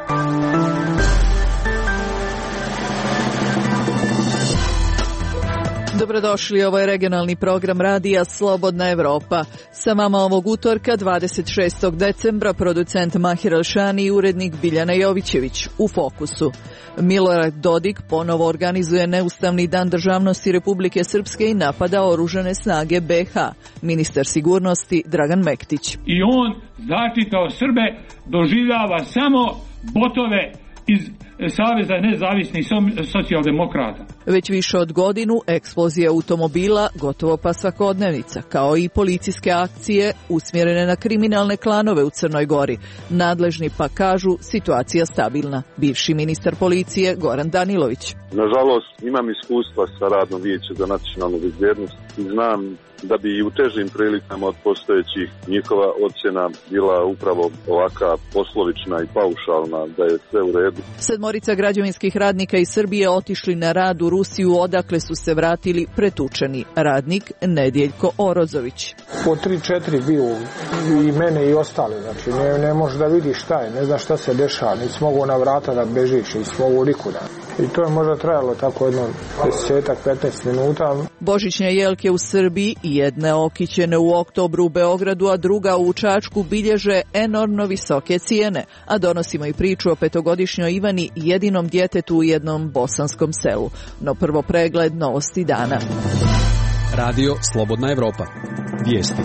Dobrodošli, ovo je regionalni program radija Slobodna Evropa. Sa vama ovog utorka, 26. decembra, producent Mahir Alšani i urednik Biljana Jovićević. U fokusu. Milorad Dodik ponovo organizuje neustavni dan državnosti Republike Srpske i napada oružane snage BiH. Ministar sigurnosti Dragan Mektić. I on, znači kao Srbe, doživljava samo botove iz Saveza nezavisnih socijaldemokrata. Već više od godinu eksplozija automobila gotovo pa svakodnevnica, kao i policijske akcije usmjerene na kriminalne klanove u Crnoj Gori. Nadležni pa kažu situacija stabilna. Bivši ministar policije Goran Danilović. Nažalost, imam iskustva sa radom Vijeća za nacionalnu bezbjednost i znam da bi i u težim prilikama od postojećih njihova ocjena bila upravo ovaka poslovična i paušalna, da je sve u redu. 7 građevinskih radnika iz Srbije otišli na rad u Rusiju, odakle su se vratili pretučeni. Radnik Nedjeljko Orozović. Po 3-4 bio i mene i ostali, znači ne možeš da vidiš šta je, ne znaš šta se dešava, nisi mogu na vrata da bežiš, nisi mogu nikuda. I to je možda trajalo tako jedno 10-15 minuta. Božićne jelke u Srbiji, jedne okićene u oktobru u Beogradu, a druga u Čačku, bilježe enormno visoke cijene. A donosimo i priču o 5-godišnjoj Ivani, jedinom djetetu u jednom bosanskom selu. No prvo pregled novosti dana. Radio Slobodna Evropa. Vijesti.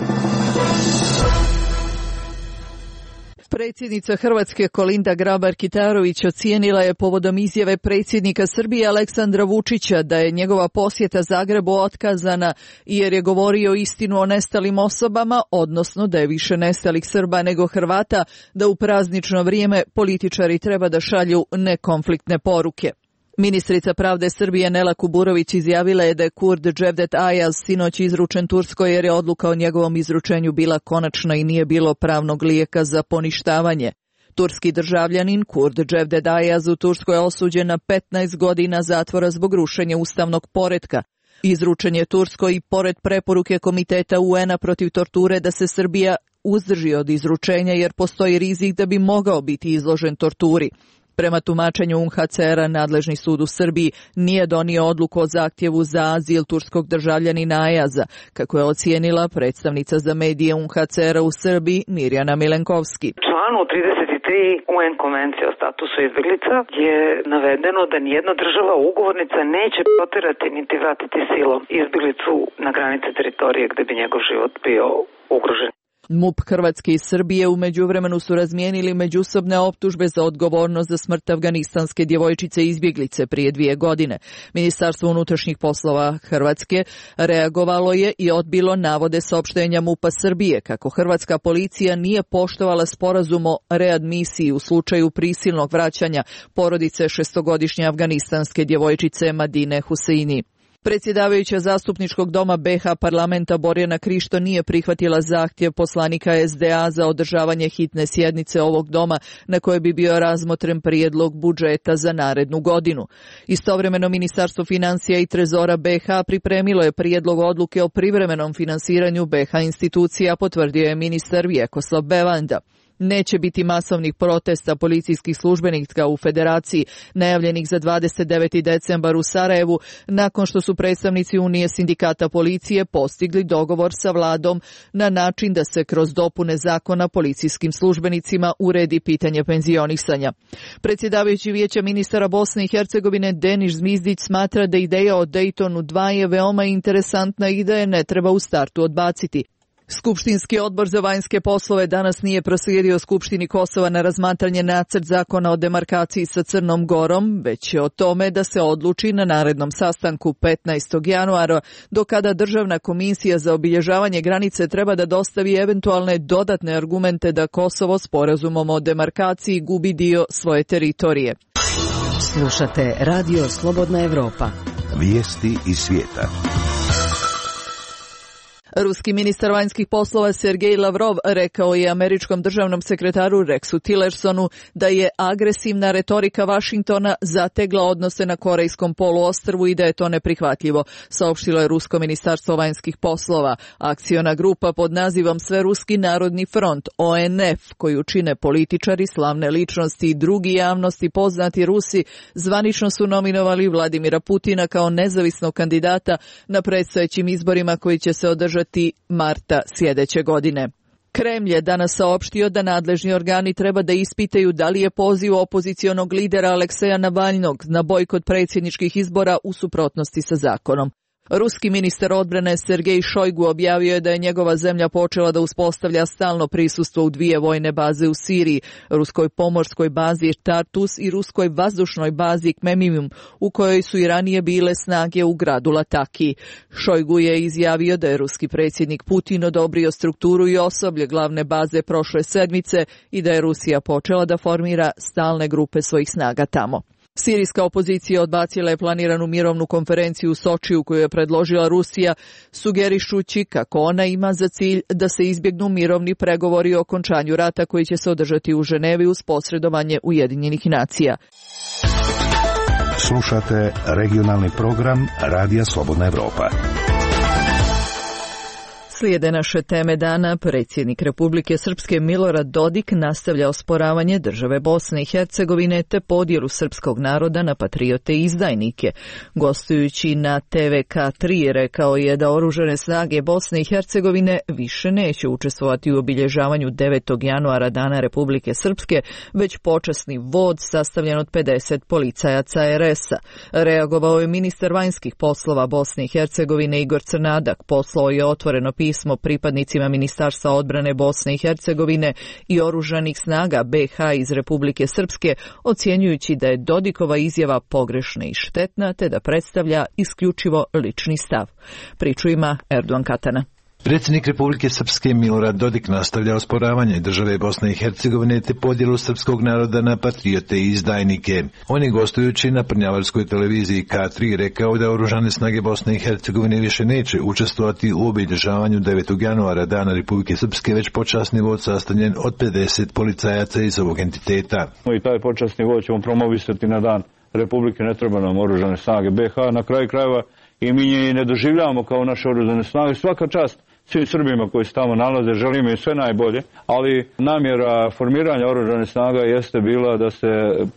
Predsjednica Hrvatske Kolinda Grabar-Kitarović ocijenila je povodom izjave predsjednika Srbije Aleksandra Vučića da je njegova posjeta Zagrebu otkazana jer je govorio istinu o nestalim osobama, odnosno da je više nestalih Srba nego Hrvata, da u praznično vrijeme političari treba da šalju nekonfliktne poruke. Ministrica pravde Srbije Nela Kuburović izjavila je da je Kurd Cevdet Ayaz sinoć izručen Turskoj jer je odluka o njegovom izručenju bila konačna i nije bilo pravnog lijeka za poništavanje. Turski državljanin Kurd Cevdet Ayaz u Turskoj je osuđen na 15 godina zatvora zbog rušenja ustavnog poretka. Izručen je Turskoj i pored preporuke Komiteta UN-a protiv torture da se Srbija uzdrži od izručenja jer postoji rizik da bi mogao biti izložen torturi. Prema tumačenju UNHCR-a, nadležni sud u Srbiji nije donio odluku o zahtjevu za azil turskog državljanina Ayaza, kako je ocijenila predstavnica za medije UNHCR-a u Srbiji Mirjana Milenkovski. Članu 33 UN konvencije o statusu izbjeglica je navedeno da nijedna država ugovornica neće proterati niti vratiti silom izbjeglicu na granice teritorije gde bi njegov život bio ugrožen. MUP Hrvatske i Srbije u međuvremenu su razmijenili međusobne optužbe za odgovornost za smrt afganistanske djevojčice izbjeglice prije 2 godine. Ministarstvo unutrašnjih poslova Hrvatske reagovalo je i odbilo navode saopštenja MUP-a Srbije kako hrvatska policija nije poštovala sporazum o readmisiji u slučaju prisilnog vraćanja porodice 6-godišnje afganistanske djevojčice Madine Huseini. Predsjedavajuća zastupničkog doma BiH parlamenta Borjana Krišto nije prihvatila zahtjev poslanika SDA za održavanje hitne sjednice ovog doma na kojoj bi bio razmotren prijedlog budžeta za narednu godinu. Istovremeno Ministarstvo financija i trezora BiH pripremilo je prijedlog odluke o privremenom finansiranju BiH institucija, potvrdio je ministar Vjekoslav Bevanda. Neće biti masovnih protesta policijskih službenika u Federaciji najavljenih za 29. decembar u Sarajevu nakon što su predstavnici Unije sindikata policije postigli dogovor sa vladom na način da se kroz dopune zakona policijskim službenicima uredi pitanje penzionisanja. Predsjedavajući Vijeća ministara Bosne i Hercegovine Denis Zmizdić smatra da ideja o Daytonu 2 je veoma interesantna i da je ne treba u startu odbaciti. Skupštinski odbor za vanjske poslove danas nije proslijedio Skupštini Kosova na razmatranje nacrt zakona o demarkaciji sa Crnom Gorom, već je o tome da se odluči na narednom sastanku 15. januara, do kada Državna komisija za obilježavanje granice treba da dostavi eventualne dodatne argumente da Kosovo sporazumom o demarkaciji gubi dio svoje teritorije. Slušate Radio Slobodna Evropa. Vijesti iz svijeta. Ruski ministar vanjskih poslova Sergej Lavrov rekao je američkom državnom sekretaru Rexu Tillersonu da je agresivna retorika Vašingtona zategla odnose na Korejskom poluostrvu i da je to neprihvatljivo, saopštilo je Rusko ministarstvo vanjskih poslova. Akciona grupa pod nazivom Sveruski narodni front, ONF, koju čine političari, slavne ličnosti i drugi javnosti poznati Rusi, zvanično su nominovali Vladimira Putina kao nezavisnog kandidata na predstojećim izborima koji će se održati marta sljedeće godine. Kremlj je danas saopštio da nadležni organi treba da ispitaju da li je poziv opozicionog lidera Alekseja Navalnog na bojkot predsjedničkih izbora u suprotnosti sa zakonom. Ruski ministar odbrane Sergej Šojgu objavio je da je njegova zemlja počela da uspostavlja stalno prisustvo u 2 vojne baze u Siriji, ruskoj pomorskoj bazi Tartus i ruskoj vazdušnoj bazi Kmemimum, u kojoj su i ranije bile snage u gradu Lataki. Šojgu je izjavio da je ruski predsjednik Putin odobrio strukturu i osoblje glavne baze prošle sedmice i da je Rusija počela da formira stalne grupe svojih snaga tamo. Sirijska opozicija odbacila je planiranu mirovnu konferenciju u Sočiju koju je predložila Rusija, sugerišući kako ona ima za cilj da se izbjegnu mirovni pregovori o okončanju rata koji će se održati u Ženevi uz posredovanje Ujedinjenih nacija. Slušate regionalni program Radija Slobodna Evropa. Slijede naše teme dana. Predsjednik Republike Srpske Milorad Dodik nastavlja osporavanje države Bosne i Hercegovine te podjelu srpskog naroda na patriote i izdajnike. Gostujući na TVK3 rekao je da oružane snage Bosne i Hercegovine više neće učestvovati u obilježavanju 9. januara Dana Republike Srpske, već počasni vod sastavljen od 50 policajaca RS-a. Reagovao je ministar vanjskih poslova Bosne i Hercegovine Igor Crnadak, poslao je otvoreno pismo pripadnicima Ministarstva odbrane Bosne i Hercegovine i oružanih snaga BiH iz Republike Srpske, ocjenjujući da je Dodikova izjava pogrešna i štetna te da predstavlja isključivo lični stav. Priču ima Erdogan Katana. Predsjednik Republike Srpske Milorad Dodik nastavlja osporavanje države Bosne i Hercegovine te podjelu srpskog naroda na patriote i izdajnike. On je gostujući na prnjavarskoj televiziji K3 rekao da oružane snage Bosne i Hercegovine više neće učestvovati u obilježavanju 9. januara Dana Republike Srpske, već počasni vod sastavljen od 50 policajaca iz ovog entiteta. I taj počasni vod ćemo promovisati na Dan Republike, ne treba nam oružane snage BiH. Na kraju krajeva i mi je ne doživljavamo kao naše oružane snage. Svaka čast svim Srbima koji se tamo nalaze, želimo im sve najbolje, ali namjera formiranja oružanih snaga jeste bila da se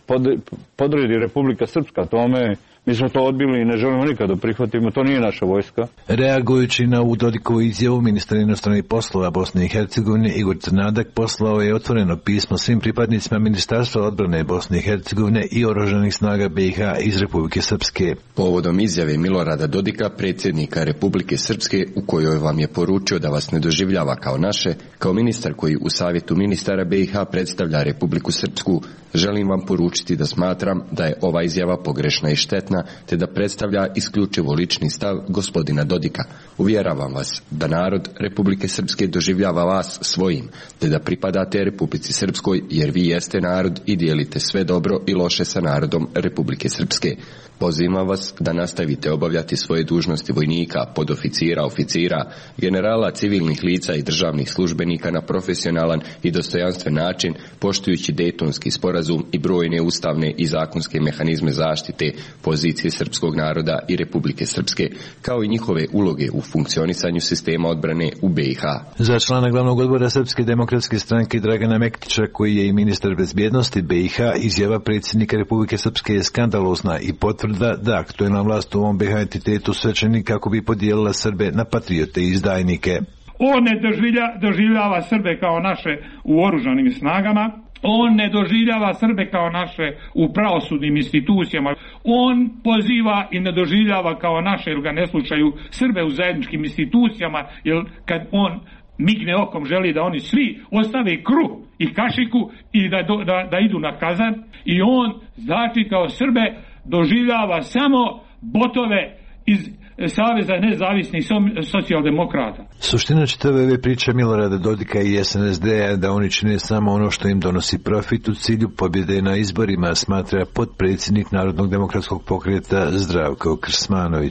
podredi Republika Srpska tome. Mi smo to odbili i ne želimo nikada prihvatimo, to nije naša vojska. Reagujući na ovu Dodikovu izjavu, ministar inostranih poslova Bosne i Hercegovine Igor Crnadak poslao je otvoreno pismo svim pripadnicima Ministarstva odbrane Bosne i Hercegovine i oružanih snaga BiH iz Republike Srpske. Povodom izjave Milorada Dodika, predsjednika Republike Srpske, u kojoj vam je poručio da vas ne doživljava kao naše, kao ministar koji u savjetu ministara BiH predstavlja Republiku Srpsku, želim vam poručiti da smatram da je ova izjava pogrešna i štetna, te da predstavlja isključivo lični stav gospodina Dodika. Uvjeravam vas da narod Republike Srpske doživljava vas svojim, te da pripadate Republici Srpskoj, jer vi jeste narod i dijelite sve dobro i loše sa narodom Republike Srpske. Pozivam vas da nastavite obavljati svoje dužnosti vojnika, podoficira, oficira, generala, civilnih lica i državnih službenika na profesionalan i dostojanstven način, poštujući Dejtonski sporazum i brojne ustavne i zakonske mehanizme zaštite pozicije srpskog naroda i Republike Srpske, kao i njihove uloge u funkcionisanju sistema odbrane u BiH. Za člana glavnog odbora Srpske demokratske stranke Dragana Mektića, koji je i ministar bezbjednosti BiH, izjava predsjednika Republike Srpske je skandalozna i potvrda da aktuelna vlast u ovom BiH entitetu svečani kako bi podijelila Srbe na patriote i izdajnike. On ne doživljava Srbe kao naše u oružanim snagama, on ne doživljava Srbe kao naše u pravosudnim institucijama, on poziva i ne doživljava kao naše, jer ga ne slušaju, Srbe u zajedničkim institucijama, jer kad on migne okom želi da oni svi ostave kruh i kašiku i da idu na kazan, i on znači kao Srbe doživljava samo botove iz Saveza nezavisnih socijaldemokrata. Suština čitave ove priče Milorada Dodika i SNSD je da oni čine samo ono što im donosi profit u cilju pobjede na izborima, smatra potpredsjednik Narodnog demokratskog pokreta Zdravko Krsmanović.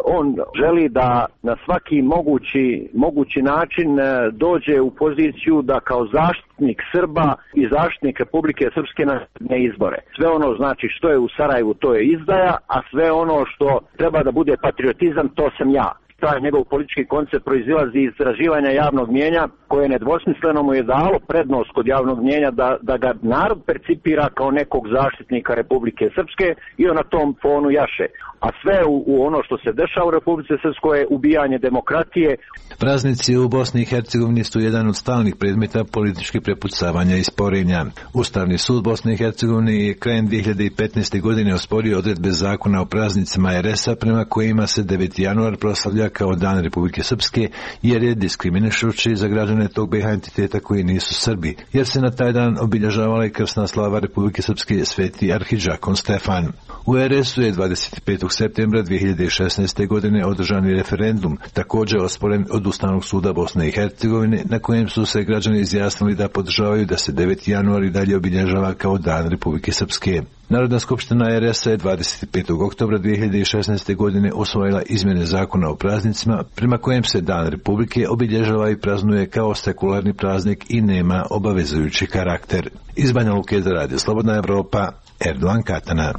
On želi da na svaki mogući način dođe u poziciju da kao zaštitnik Srba i zaštitnik Republike Srpske na izbore. Sve ono znači što je u Sarajevu to je izdaja, a sve ono što treba da bude patriotizam to sam ja. Taj njegov politički koncept proizilazi iz istraživanja javnog mnijenja koje nedvosmisleno mu je dalo prednost kod javnog mnijenja da ga narod percipira kao nekog zaštitnika Republike Srpske i on na tom fonu jaše. A sve u ono što se dešava u Republike Srpskoj je ubijanje demokratije. Praznici u Bosni i Hercegovini su jedan od stalnih predmeta političkih prepucavanja i sporenja. Ustavni sud Bosne i Hercegovine je krajem 2015. godine osporio odredbe zakona o praznicima RS-a prema kojima se 9. januar proslavlja kao Dan Republike Srpske jer je diskriminišući za građane tog BiH entiteta koji nisu Srbi, jer se na taj dan obilježavala i krsna slava Republike Srpske Sveti Arhidžakon Stefan. U RS-u je 25. septembra 2016. godine održani referendum, također osporen od Ustavnog suda Bosne i Hercegovine, na kojem su se građani izjasnili da podržavaju da se 9. januar i dalje obilježava kao Dan Republike Srpske. Narodna skupština RS-a je 25. oktobra 2016. godine usvojila izmjene zakona o praznicima, prema kojem se Dan Republike obilježava i praznuje kao sekularni praznik i nema obavezujući karakter. Iz Banja Luke za Radio Slobodna Evropa, Erdogan Katana.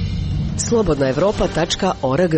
slobodnaevropa.org.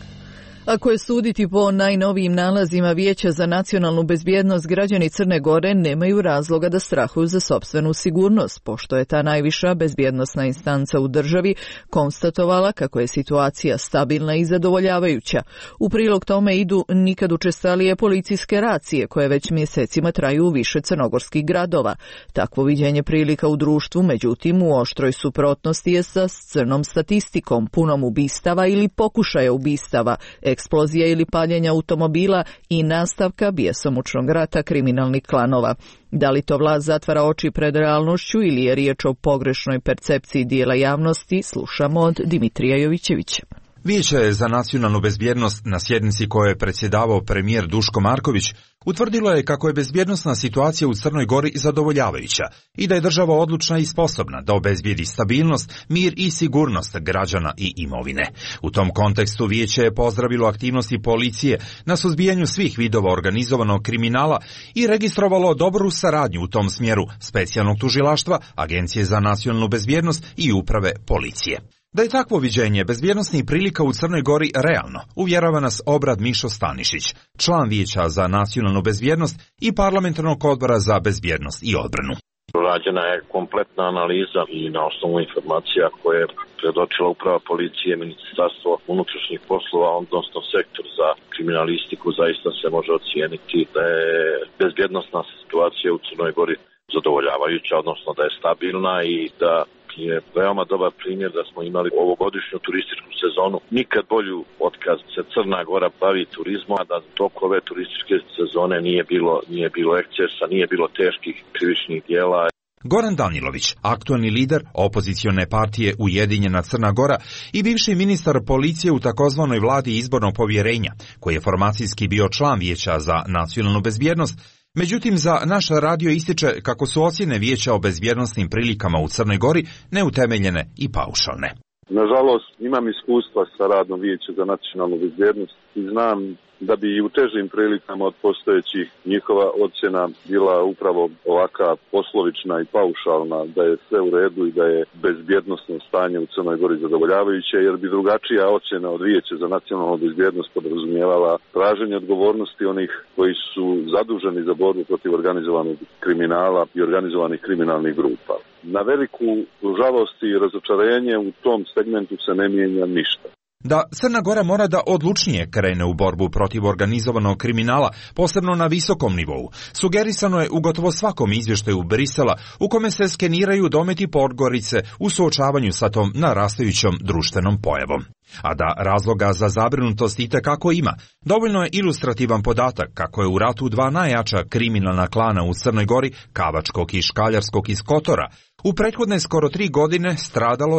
Ako je suditi po najnovijim nalazima Vijeća za nacionalnu bezbjednost, građani Crne Gore nemaju razloga da strahuju za sopstvenu sigurnost, pošto je ta najviša bezbjednosna instanca u državi konstatovala kako je situacija stabilna i zadovoljavajuća. U prilog tome idu nikad učestalije policijske racije koje već mjesecima traju u više crnogorskih gradova. Takvo viđenje prilika u društvu, međutim, u oštroj suprotnosti je sa crnom statistikom, punom ubistava ili pokušaja ubistava, eksplozija ili paljenja automobila i nastavka bjesomučnog rata kriminalnih klanova. Da li to vlast zatvara oči pred realnošću ili je riječ o pogrešnoj percepciji dijela javnosti, slušamo od Dimitrija Jovićevića. Vijeće za nacionalnu bezbjednost na sjednici koje je predsjedavao premijer Duško Marković utvrdilo je kako je bezbjednosna situacija u Crnoj Gori zadovoljavajuća i da je država odlučna i sposobna da obezbijedi stabilnost, mir i sigurnost građana i imovine. U tom kontekstu vijeće je pozdravilo aktivnosti policije na suzbijanju svih vidova organizovanog kriminala i registrovalo dobru saradnju u tom smjeru specijalnog tužilaštva, Agencije za nacionalnu bezbjednost i uprave policije. Da je takvo viđenje bezbjednosnih prilika u Crnoj Gori realno, uvjerava nas Obrad Mišo Stanišić, član Vijeća za nacionalnu bezbjednost i parlamentarnog odbora za bezbjednost i odbranu. Rađena je kompletna analiza i na osnovu informacija koje je predočila uprava policije, Ministarstvo unutrašnjih poslova, odnosno sektor za kriminalistiku, zaista se može ocijeniti da je bezbjednosna situacija u Crnoj Gori zadovoljavajuća, odnosno da je stabilna i da je veoma dobar primjer da smo imali ovogodišnju turističku sezonu. Nikad bolju otkaz se Crna Gora bavi turizmom, a da tokom ove turističke sezone nije bilo ekscesa, nije bilo teških krivičnih djela. Goran Danilović, aktualni lider opozicione partije Ujedinjena Crna Gora i bivši ministar policije u takozvanoj vladi izbornog povjerenja, koji je formacijski bio član Vijeća za nacionalnu bezbjednost, međutim, za naš radio ističe kako su ocjene Vijeća o bezbjednosnim prilikama u Crnoj Gori neutemeljene i paušalne. Nažalost, imam iskustva sa radom Vijeća za nacionalnu bezbjednost i znam da bi i u težim prilikama od postojećih njihova ocjena bila upravo ovaka poslovična i paušalna, da je sve u redu i da je bezbjednosno stanje u Crnoj Gori zadovoljavajuće, jer bi drugačija ocjena od Vijeća za nacionalnu bezbjednost podrazumijevala traženje odgovornosti onih koji su zaduženi za borbu protiv organizovanog kriminala i organizovanih kriminalnih grupa. Na veliku žalost i razočarenje u tom segmentu se ne mijenja ništa. Da Crna Gora mora da odlučnije krene u borbu protiv organizovanog kriminala, posebno na visokom nivou, sugerisano je u gotovo svakom izvještaju Brisela u kome se skeniraju dometi Podgorice u suočavanju sa tom narastajućom društvenom pojavom. A da razloga za zabrinutost itekako ima, dovoljno je ilustrativan podatak kako je u ratu dva najjača kriminalna klana u Crnoj Gori, Kavačkog i Škaljarskog iz Kotora, u prethodne skoro 3 godine stradalo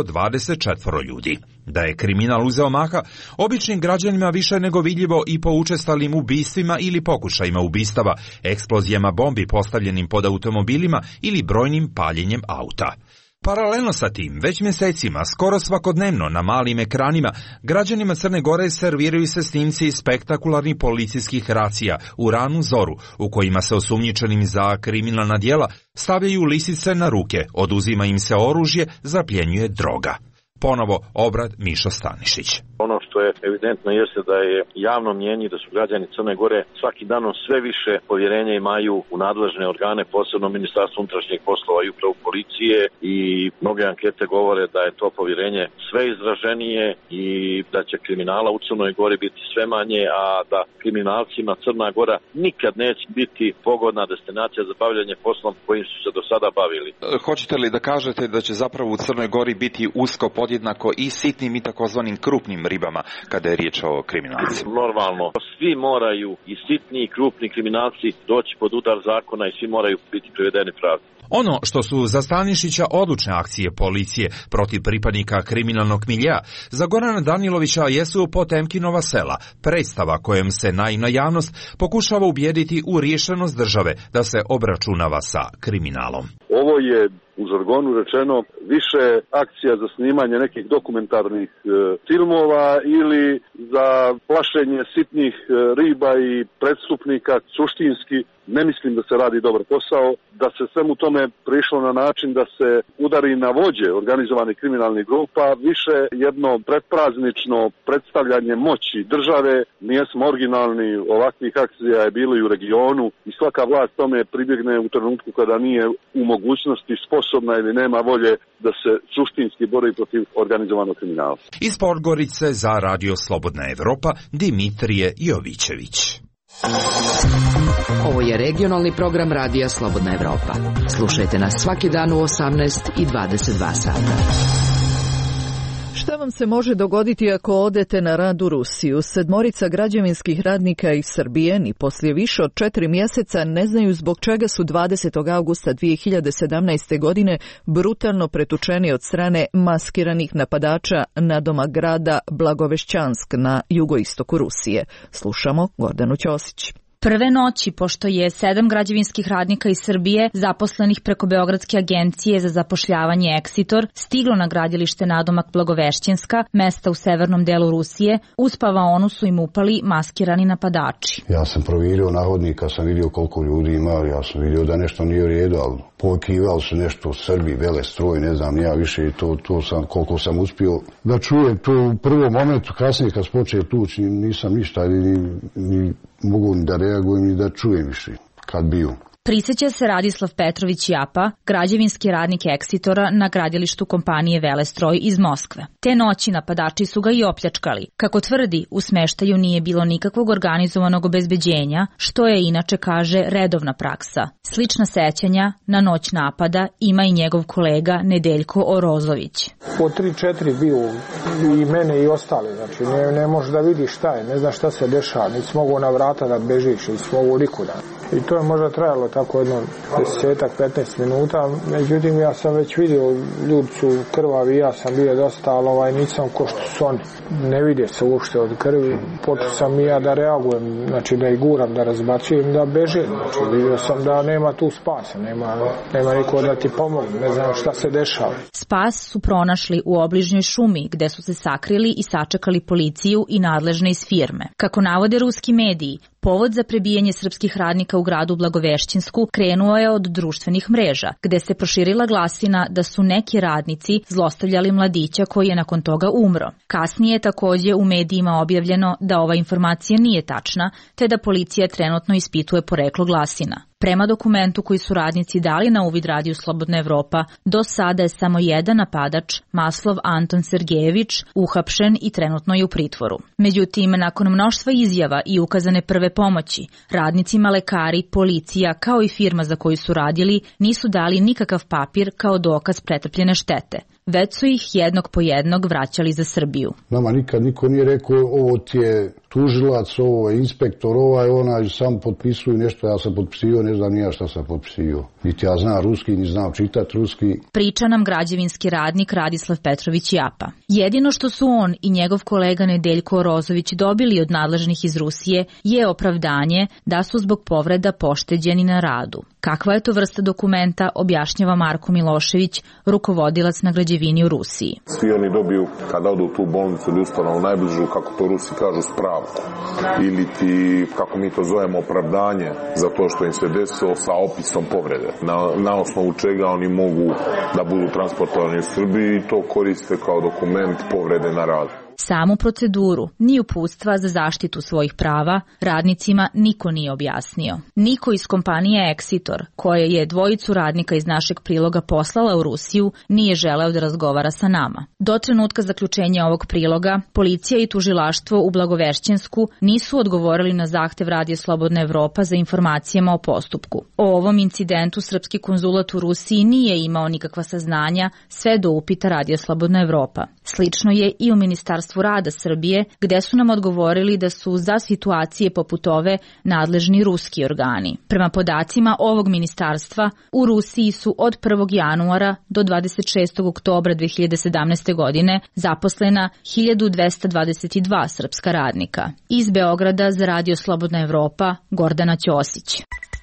24 ljudi. Da je kriminal uzeo maha, običnim građanima više nego vidljivo i po učestalim ubistvima ili pokušajima ubistava, eksplozijama bombi postavljenim pod automobilima ili brojnim paljenjem auta. Paralelno sa tim, već mjesecima, skoro svakodnevno na malim ekranima, građanima Crne Gore serviraju se snimci spektakularnih policijskih racija u ranu zoru, u kojima se osumnjičenim za kriminalna djela stavljaju lisice na ruke, oduzima im se oružje, zapljenjuje droga. Ponovo obrad Mišo Stanišić. Ono što je evidentno jeste da je javno mnjenje da su građani Crne Gore svaki danom sve više povjerenja imaju u nadležne organe, posebno Ministarstvo unutrašnjih poslova i upravu policije, i mnoge ankete govore da je to povjerenje sve izraženije i da će kriminala u Crnoj Gori biti sve manje, a da kriminalcima Crna Gora nikad neće biti pogodna destinacija za bavljanje poslom kojim su se do sada bavili. Hoćete li da kažete da će zapravo u Crnoj Gori biti usko podjednako i sitnim i takozvanim krupnim ribama kada je riječ o kriminalcima? Normalno, svi moraju, i sitni i krupni kriminalci, doći pod udar zakona i svi moraju biti privedeni pravdi. Ono što su za Stanišića odlučne akcije policije protiv pripadnika kriminalnog miljea, za Gorana Danilovića jesu Potemkinova sela, predstava kojem se naivna javnost pokušava ubijediti u riješenost države da se obračunava sa kriminalom. Ovo je u žargonu rečeno više akcija za snimanje nekih dokumentarnih filmova ili za plašenje sitnih riba i prestupnika. Suštinski ne mislim da se radi dobar posao, da se svemu tome prišlo na način da se udari na vođe organizovanih kriminalnih grupa, više jedno pretpraznično predstavljanje moći države. Nijesmo originalni, ovakvih akcija je bilo i u regionu i svaka vlast tome pribjegne u trenutku kada nije u mogućnosti, sposobna ili nema volje da se suštinski bori protiv organizovanog kriminala. Iz Podgorice za Radio Slobodna Evropa, Dimitrije Jovićević. Ovo je regionalni program Radija Slobodna Evropa. Slušajte nas svaki dan u 18 i 22 sata. Šta vam se može dogoditi ako odete na rad u Rusiju? 7 građevinskih radnika iz Srbije ni poslije više od 4 mjeseca ne znaju zbog čega su 20. augusta 2017. godine brutalno pretučeni od strane maskiranih napadača nadomak grada Blagovešćansk na jugoistoku Rusije. Slušamo Gordanu Ćosić. Prve noći, pošto je 7 građevinskih radnika iz Srbije, zaposlenih preko Beogradske agencije za zapošljavanje Eksitor, stiglo na gradilište nadomak Blagovešćanska, mesta u severnom delu Rusije, u spavaonu su im upali maskirani napadači. Ja sam provjerio nahodnika, sam vidio koliko ljudi ima, ja sam vidio da nešto nije u redu, ali pokivali su nešto Srbi, vele stroj, ne znam, ja više to sam, koliko sam uspio da čujem to u prvom momentu, kasnije kad se počeo tući, nisam ništa, ni mogu ni da reagujem, ni da čujem više kad bio. Prisjeća se Radislav Petrović Japa, građevinski radnik Eksitora na gradilištu kompanije Velestroj iz Moskve. Te noći napadači su ga i opljačkali. Kako tvrdi, u smeštaju nije bilo nikakvog organizovanog obezbeđenja, što je inače, kaže, redovna praksa. Slična sećanja na noć napada ima i njegov kolega Nedeljko Orozović. Po 3-4 bio i mene i ostali, znači ne možeš da vidiš šta je, ne znaš šta se dešava, nisi mogu na vrata da bežiš, nisi mogu nikuda. I to je možda trajalo tako jedno 10-15 minuta, međutim ja sam već vidio, ljudi su krvavi, ja sam bio dosta, ali nisam ko što su oni. Ne vide se uopšte od krvi, počeo sam i ja da reagujem, znači da ih guram, da razbacujem, da bežim, znači vidio sam da nema tu spasa, nema niko da ti pomogne, ne znam šta se dešava. Spas su pronašli u obližnjoj šumi, gde su se sakrili i sačekali policiju i nadležne iz firme. Kako navode ruski mediji, povod za prebijanje srpskih radnika u gradu Blagovešćansku krenuo je od društvenih mreža, gde se proširila glasina da su neki radnici zlostavljali mladića koji je nakon toga umro. Kasnije je takođe u medijima objavljeno da ova informacija nije tačna, te da policija trenutno ispituje poreklo glasina. Prema dokumentu koji su radnici dali na uvid Radiju Slobodna Evropa, do sada je samo jedan napadač, Maslov Anton Sergejević, uhapšen i trenutno je u pritvoru. Međutim, nakon mnoštva izjava i ukazane prve pomoći, radnicima lekari, policija kao i firma za koju su radili nisu dali nikakav papir kao dokaz pretrpljene štete. već su ih jednog po jednog vraćali za Srbiju. Nama nikad niko nije rekao ovo ti je tužilac, ovo je inspektor, onaj sam potpisuju nešto, ja sam potpisio, ne znam ni ja šta sam potpisio. Niti ja znam ruski, ni znam čitati ruski. Priča nam građevinski radnik Radislav Petrović Japa. Jedino što su on i njegov kolega Nedeljko Orozović dobili od nadležnih iz Rusije je opravdanje da su zbog povreda pošteđeni na radu. Kakva je to vrsta dokumenta, objašnjava Marko Milošević, rukovodilac na građevini u Rusiji. Svi oni dobiju, kada odu u tu bolnicu ili ustanovu najbližu, kako to Rusi kažu, spravku. Ili ti, kako mi to zovemo, opravdanje za to što im se desilo sa opisom povrede. Na osnovu čega oni mogu da budu transportovani u Srbiji i to koriste kao dokument povrede na radu. Samu proceduru, ni uputstva za zaštitu svojih prava, radnicima niko nije objasnio. Niko iz kompanije Exitor, koje je dvojicu radnika iz našeg priloga poslala u Rusiju, nije želeo da razgovara sa nama. Do trenutka zaključenja ovog priloga, policija i tužilaštvo u Blagovešćensku nisu odgovorili na zahtev Radija Slobodna Evropa za informacijama o postupku. O ovom incidentu srpski konzulat u Rusiji nije imao nikakva saznanja sve do upita Radija Slobodna Evropa. Slično je i u Ministarstvu rada Srbije, gde su nam odgovorili da su za situacije poput ove nadležni ruski organi. Prema podacima ovog ministarstva, u Rusiji su od 1. januara do 26. oktobra 2017. godine zaposlena 1222 srpska radnika. Iz Beograda za Radio Slobodna Evropa, Gordana Ćosić.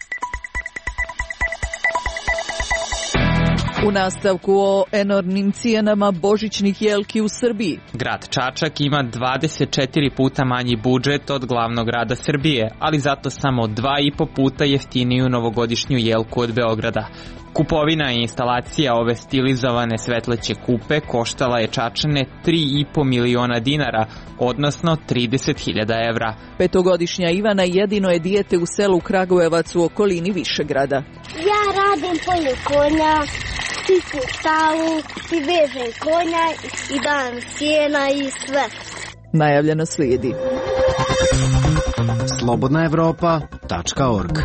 U nastavku o enormnim cijenama božićnih jelki u Srbiji. Grad Čačak ima 24 puta manji budžet od glavnog grada Srbije, ali zato samo 2,5 puta jeftiniju novogodišnju jelku od Beograda. Kupovina i instalacija ove stilizovane svetleće kupe koštala je Čačane 3,5 miliona dinara, odnosno 30.000 evra. Petogodišnja Ivana jedino je dijete u selu Kragujevac u okolini Višegrada. Ja radim polje konja, čistim stavu, i vežem konja i dajem sjena i sve. Najavljeno slijedi. slobodnaevropa.org.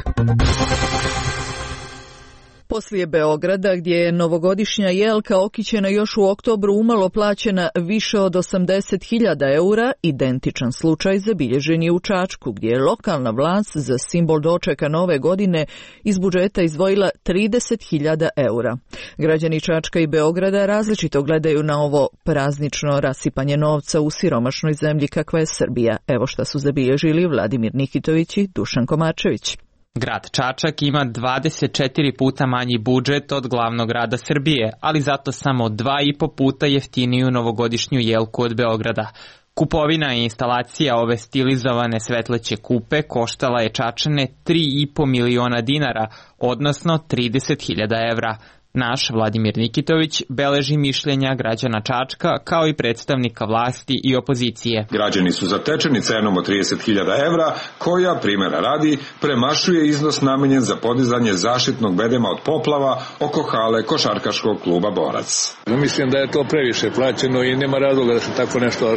Poslije Beograda, gdje je novogodišnja jelka okićena još u oktobru umalo plaćena više od 80.000 eura, identičan slučaj zabilježen je u Čačku, gdje je lokalna vlast za simbol dočeka nove godine iz budžeta izdvojila 30.000 eura. Građani Čačka i Beograda različito gledaju na ovo praznično rasipanje novca u siromašnoj zemlji kakva je Srbija. Evo šta su zabilježili Vladimir Nikitović i Dušan Komačević. Grad Čačak ima 24 puta manji budžet od glavnog grada Srbije, ali zato samo 2,5 puta jeftiniju novogodišnju jelku od Beograda. Kupovina i instalacija ove stilizovane svetleće kupe koštala je Čačane 3,5 miliona dinara, odnosno 30.000 evra. Naš Vladimir Nikitović beleži mišljenja građana Čačka kao i predstavnika vlasti i opozicije. Građani su zatečeni cenom od 30.000 evra, koja, primjera radi, premašuje iznos namenjen za podizanje zaštitnog bedema od poplava oko hale košarkaškog kluba Borac. Mislim da je to previše plaćeno i nema razloga da se tako nešto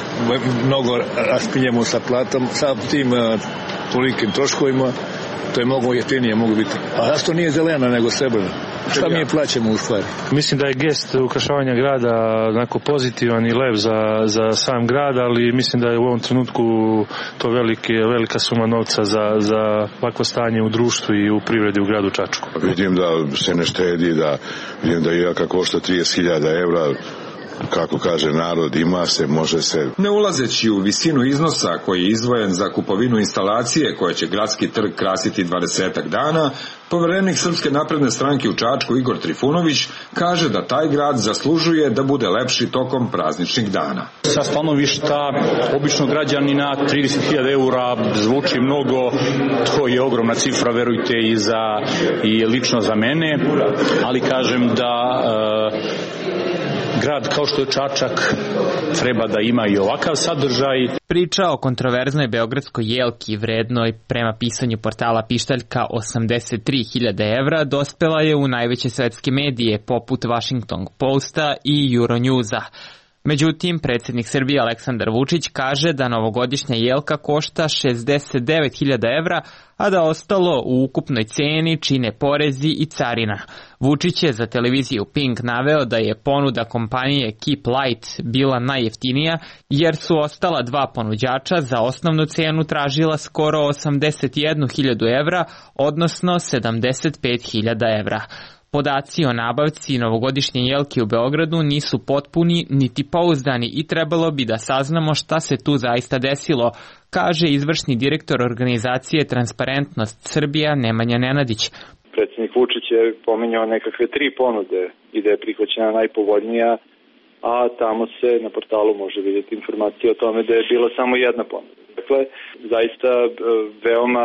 mnogo raspinjemo sa platom, sa tim tolikim troškovima. To je mnogo jeftinije mogu biti. A zašto nije zelena nego srebrna? Šta mi je plaćamo u stvari? Mislim da je gest ukrašavanja grada onako pozitivan i lep za sam grad, ali mislim da je u ovom trenutku to velika suma novca za ovakvo stanje u društvu i u privredi u gradu Čačku. Vidim da se ne štedi, vidim da jelka košta 30.000 evra. Kako kaže narod, ima se, može se. Ne ulazeći u visinu iznosa koji je izdvojen za kupovinu instalacije koja će gradski trg krasiti 20 dana, poverenik Srpske napredne stranke u Čačku Igor Trifunović kaže da taj grad zaslužuje da bude lepši tokom prazničnih dana. Sa stanovišta običnog građanina 30.000 eura zvuči mnogo, to je ogromna cifra, verujte, i lično za mene, ali kažem da grad kao što je Čačak treba da ima i ovakav sadržaj. Priča o kontroverznoj beogradskoj jelki vrednoj prema pisanju portala Pištaljka 83.000 evra dospela je u najveće svetske medije poput Washington Posta i Euronewsa. Međutim, predsjednik Srbije Aleksandar Vučić kaže da novogodišnja jelka košta 69.000 evra, a da ostalo u ukupnoj ceni čine porezi i carina. Vučić je za televiziju Pink naveo da je ponuda kompanije Keep Light bila najjeftinija, jer su ostala dva ponuđača za osnovnu cenu tražila skoro 81.000 evra, odnosno 75.000 evra. Podaci o nabavci novogodišnje jelke u Beogradu nisu potpuni niti pouzdani i trebalo bi da saznamo šta se tu zaista desilo, kaže izvršni direktor organizacije Transparentnost Srbija Nemanja Nenadić. Predsjednik Vučić je pominjao nekakve 3 ponude i da je prihvaćena najpovoljnija, a tamo se na portalu može vidjeti informacija o tome da je bila samo jedna ponuda. Dakle, zaista veoma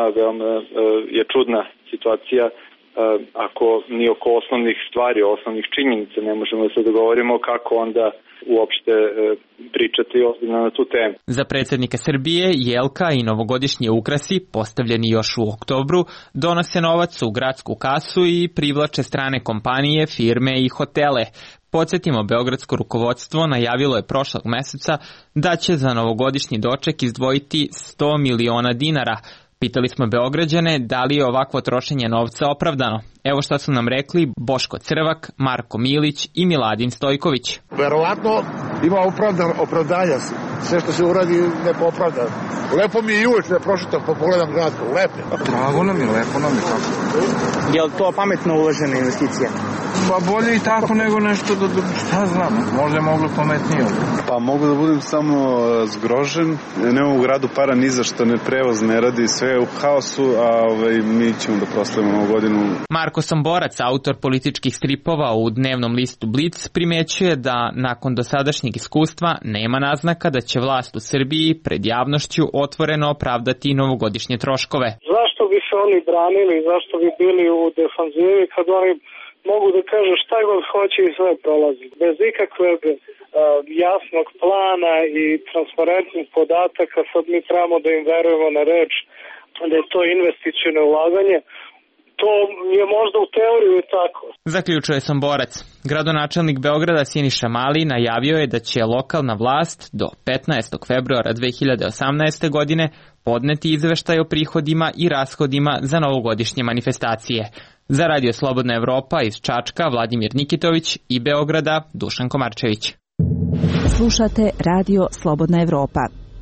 je čudna situacija. Ako ni oko osnovnih stvari, osnovnih činjenica ne možemo da se dogovorimo, kako onda uopšte pričati ozbiljno na tu temu. Za predsjednika Srbije jelka i novogodišnji ukrasi, postavljeni još u oktobru, donose novac u gradsku kasu i privlače strane kompanije, firme i hotele. Podsjetimo, beogradsko rukovodstvo najavilo je prošlog meseca da će za novogodišnji doček izdvojiti 100 miliona dinara. Pitali smo Beograđane da li je ovakvo trošenje novca opravdano. Evo šta su nam rekli Boško Crvak, Marko Milić i Miladin Stojković. Verovatno ima opravdanja. Sve što se uradi neko opravda. Lepo mi je i uvijek da prošetam pa pogledam grad. Lepo. Drago nam je, lepo nam je tako. Je li to pametno uložena investicija? Pa bolje i tako nego nešto šta znam, možda je moglo pametnije. Pa mogu da budem samo zgrožen. Nemamo u gradu para ni za što, ne prevoz ne radi, sve je u haosu, a mi ćemo da proslavimo Novu godinu. Marko Somborac, autor političkih stripova u dnevnom listu Blic, primjećuje da nakon dosadašnjeg iskustva nema naznaka da će vlast u Srbiji pred javnošću otvoreno opravdati novogodišnje troškove. Zašto bi se oni branili, zašto bi bili u defanzivi kad oni mogu da kažu šta god hoće i sve prolazi. Bez ikakvog jasnog plana i transparentnih podataka sad mi trebamo da im verujemo na reč da je to investiciono ulaganje. To je možda u teoriji tako. Zaključuje Somborac. Gradonačelnik Beograda Siniša Mali najavio je da će lokalna vlast do 15. februara 2018. godine podneti izveštaj o prihodima i rashodima za novogodišnje manifestacije. Za Radio Slobodna Evropa iz Čačka Vladimir Nikitović i Beograda Dušan Komarčević. Slušate Radio Slobodna Evropa.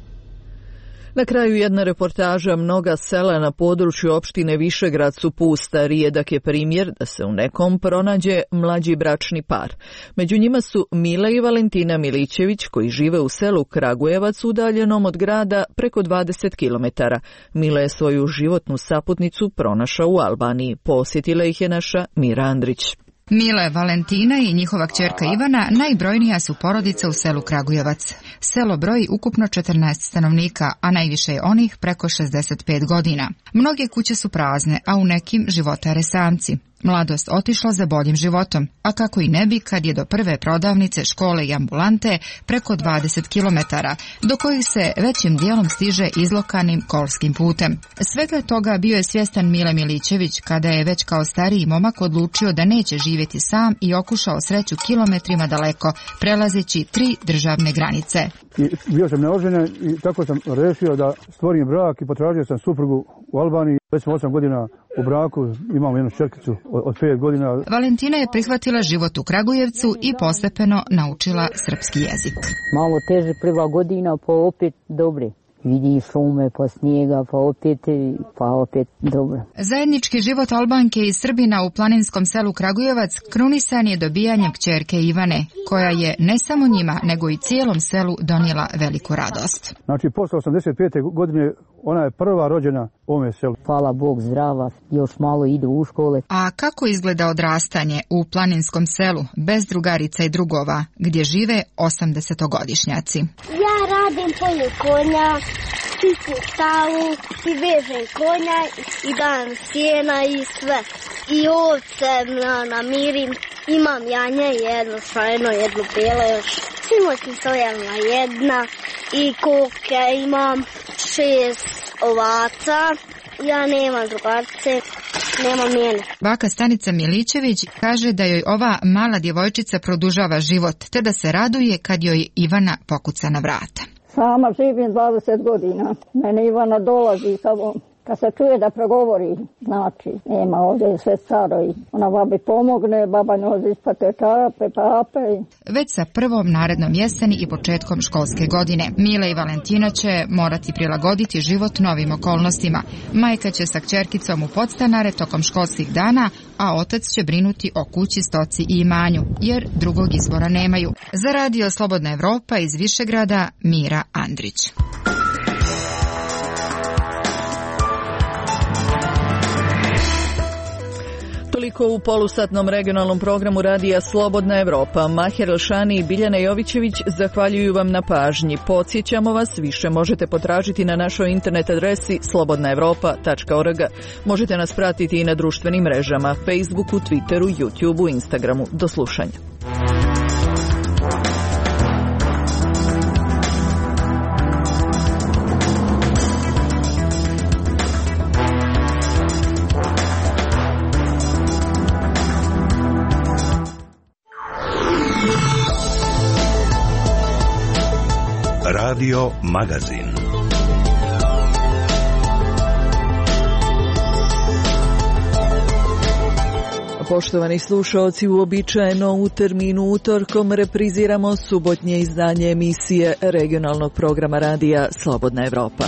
Na kraju jedna reportaža, mnoga sela na području opštine Višegrad su pusta. Rijedak je primjer da se u nekom pronađe mlađi bračni par. Među njima su Mile i Valentina Milićević koji žive u selu Kragujevac udaljenom od grada preko 20 km. Mile je svoju životnu saputnicu pronašao u Albaniji. Posjetila ih je naša Mira Andrić. Mile, Valentina i njihova kćerka Ivana najbrojnija su porodica u selu Kragujevac. Selo broji ukupno 14 stanovnika, a najviše je onih preko 65 godina. Mnoge kuće su prazne, a u nekim životare samci. Mladost otišla za boljim životom, a kako i ne bi kad je do prve prodavnice, škole i ambulante preko 20 km, do kojih se većim dijelom stiže izlokanim kolskim putem. Svega toga bio je svjestan Mile Milićević kada je već kao stariji momak odlučio da neće živjeti sam i okušao sreću kilometrima daleko, prelazeći 3 državne granice. Bio sam neoženjen i tako sam rešio da stvorim brak i potražio sam suprugu u Albaniji. Već smo 8 godina u braku, imamo jednu čerkicu od 5 godina. Valentina je prihvatila život u Kragujevcu i postepeno naučila srpski jezik. Malo teže prva godina, pa opet dobre. Vidi šume, pa snijega, pa opet dobro. Zajednički život Albanke i Srbina u planinskom selu Kragujevac krunisan je dobijanjem kćerke Ivane, koja je ne samo njima, nego i cijelom selu donijela veliku radost. Znači, posle 85. godine ona je prva rođena u ovome selu. Hvala Bog, zdrava, još malo ide u škole. A kako izgleda odrastanje u planinskom selu, bez drugarica i drugova, gdje žive 80-godišnjaci? Ja radim polju konja, čistim stavu i vežem konja i dajem sjena i sve. I ovce namirim, imam janje jedno šajno, jedno bijelo još. Sinoć sam jedna i koke imam 6 ovaca. Ja nemam drugarice, nema mene. Baka Stanica Milićević kaže da joj ova mala djevojčica produžava život, te da se raduje kad joj Ivana pokuca na vrata. Sama živim 20 godina. Mene Ivana dolazi samo kad se čuje da progovori, znači nema, ovdje je sve staro i ona babi pomogne, baba njoj ispate čarape, pape. Već sa prvom narednom jeseni i početkom školske godine Mila i Valentina će morati prilagoditi život novim okolnostima. Majka će sa kćerkicom u podstanare tokom školskih dana, a otac će brinuti o kući, stoci i imanju, jer drugog izbora nemaju. Za Radio Slobodna Evropa iz Višegrada, Mira Andrić. Toliko u polusatnom regionalnom programu Radija Slobodna Evropa. Maher Elšani i Biljana Jovićević zahvaljuju vam na pažnji. Podsjećamo vas, više možete potražiti na našoj internet adresi slobodnaevropa.org. Možete nas pratiti i na društvenim mrežama, Facebooku, Twitteru, YouTubeu, Instagramu. Do slušanja. Radio Magazin. Poštovani slušaoci, uobičajeno u terminu utorkom repriziramo subotnje izdanje emisije regionalnog programa Radija Slobodna Evropa.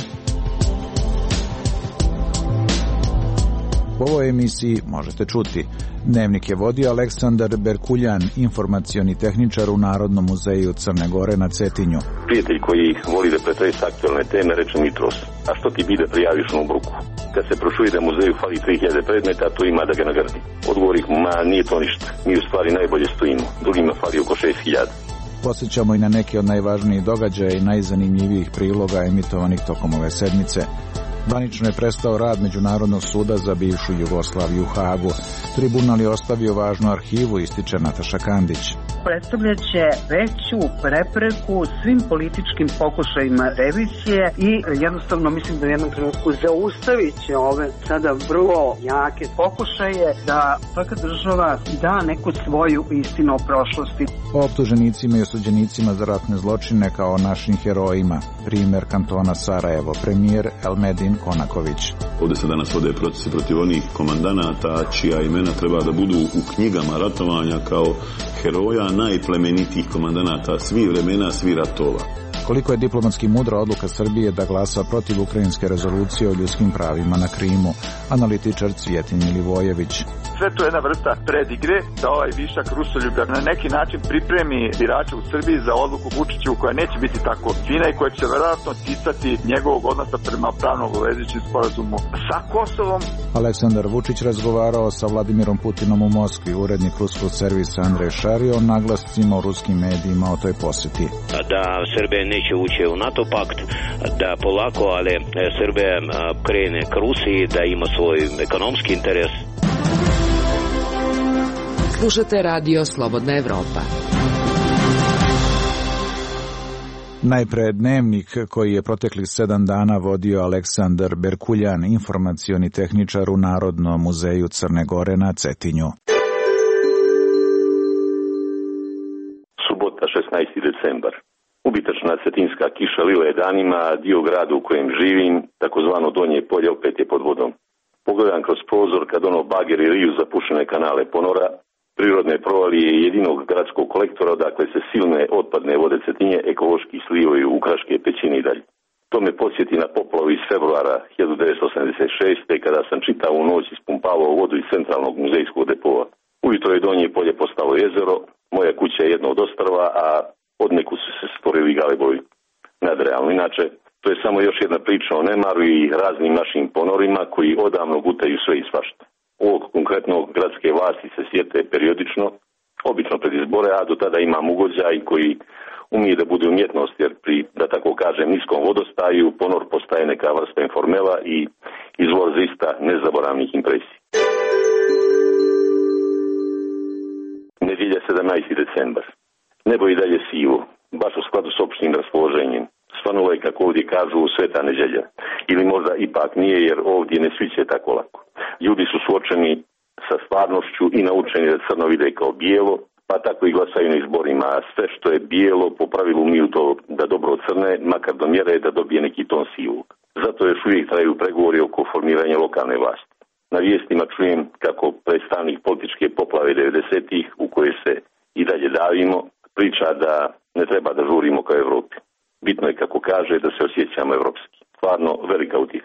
U ovoj emisiji možete čuti: Dnevnik je vodio Aleksandar Berkuljan, informacioni tehničar u Narodnom muzeju Crne Gore na Cetinju. Prijatelj koji voli da pretresa aktualne teme reče Mitros: a što ti bi da prijaviš na bruku? Kad se prošuje da muzeju fali 3000 predmeta, to ima da ga nagradi. Odgovor ih: ma nije to ništa, mi u stvari najbolje stojimo, drugima fali oko 6000. Posjećamo i na neke od najvažnijih događaja i najzanimljivijih priloga emitovanih tokom ove sedmice. Zvanično je prestao rad Međunarodnog suda za bivšu Jugoslaviju u Hagu. Tribunal je ostavio važnu arhivu, ističe Nataša Kandić. Predstavljaće veću prepreku svim političkim pokušajima revizije i jednostavno mislim da u jednom trenutku zaustavit će ove sada vrlo jake pokušaje da svaka država da neku svoju istinu o prošlosti. O optuženicima i osuđenicima za ratne zločine kao našim herojima. Primjer kantona Sarajevo, premijer Elmedin Konaković. Ovdje se danas vode procesi protiv onih komandanata čija imena treba da budu u knjigama ratovanja kao heroja najplemenitijih komandanata svih vremena, svih ratova. Koliko je diplomatski mudra odluka Srbije da glasa protiv ukrajinske rezolucije o ljudskim pravima na Krimu, analitičar Cvjetin Milivojević. Sve to je jedna vrsta predigre da ovaj višak rusoljublja na neki način pripremi birače u Srbiji za odluku Vučiću koja neće biti tako fina i koja će verovatno ticati njegovog odnosa prema pravno obavezujućem sporazumu sa Kosovom. Aleksandar Vučić razgovarao sa Vladimirom Putinom u Moskvi. Urednik ruskog servisa Andrej Šario naglascima u ruskim medijima o toj posjeti. Da Srbija neće ući u NATO pakt, da polako, ali Srbija krene k Rusiji, da ima svoj ekonomski interes. Slušate Radio Slobodna Evropa. Najpre Dnevnik koji je proteklih 7 dana vodio Aleksandar Berkuljan, informacioni tehničar u Narodnom muzeju Crne Gore na Cetinju. Subota, 16. decembar. Ubitačna cetinska kiša lila je danima, dio grada u kojem živim, takozvano Donje polje, opet je pod vodom. Pogledam kroz prozor kad ono bageri riju zapušene kanale ponora, prirodne provalije jedinog gradskog kolektora, odakle se silne otpadne vode Cetinje ekološki slivaju u Kraške pećine i dalje. To me podsjeti na poplavu iz februara 1986. kada sam čitavu noć ispumpavao vodu iz centralnog muzejskog depoa. Ujutro je Donje polje postalo jezero, moja kuća je jedno od ostrva, a odneku su se stvorili galebovi. Nadrealno. Inače, to je samo još jedna priča o nemaru i raznim našim ponorima koji odavno gutaju sve i svašta. Ovog konkretnog gradske vlasti se sjete periodično, obično pred izbore, a do tada imam ugođaj koji umije da bude umjetnost, jer pri, da tako kažem, niskom vodostaju ponor postaje neka vrsta informela i izvor zaista nezaboravnih impresija. Nedjelja 17. decembar. Nebo je dalje sivo, baš u skladu s opštim raspoloženjem. Svanulo je, kako ovdje kažu, sveta neđelja. Ili možda ipak nije, jer ovdje ne sviće tako lako. Ljudi su suočeni sa stvarnošću i naučeni da crno vide kao bijelo, pa tako i glasaju na izborima. A sve što je bijelo, po pravilu miju to da dobro crne, makar do mjere da dobije neki ton sivog. Zato još uvijek traju pregovori oko formiranja lokalne vlasti. Na vijestima čujem kako predstavnik političke poplave 90-ih, u koje se i dalje davimo, priča da ne treba da žurimo kao Evropi. Bitno je, kako kaže, da se osjećamo evropski. Stvarno velika utjeha.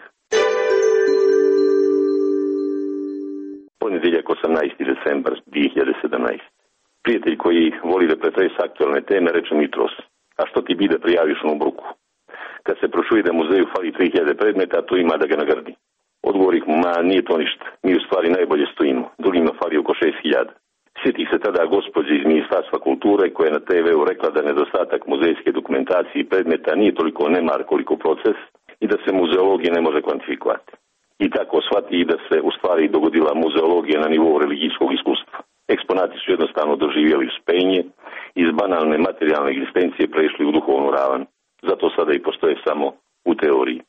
Ponedjeljak 18. decembar 2017. Prijatelj koji voli da pretresa aktualne teme reče Mitros: a što ti bide prijaviš u bruku? Kad se prošuje da muzeju fali 3000 predmeta, to ima da ga nagrdi. Odgovorih mu: ma nije to ništa, mi u stvari najbolje stojimo, drugima fali oko 6000. Sjeti se tada gospođe iz Ministarstva kulture koja je na TV-u rekla da nedostatak muzejske dokumentacije i predmeta nije toliko nemar koliko proces i da se muzeologija ne može kvantifikovati. I tako shvati da se u stvari dogodila muzeologija na nivou religijskog iskustva. Eksponati su jednostavno doživjeli uspenje, iz banalne materijalne egzistencije prešli u duhovnu ravan. Zato sada i postoje samo u teoriji.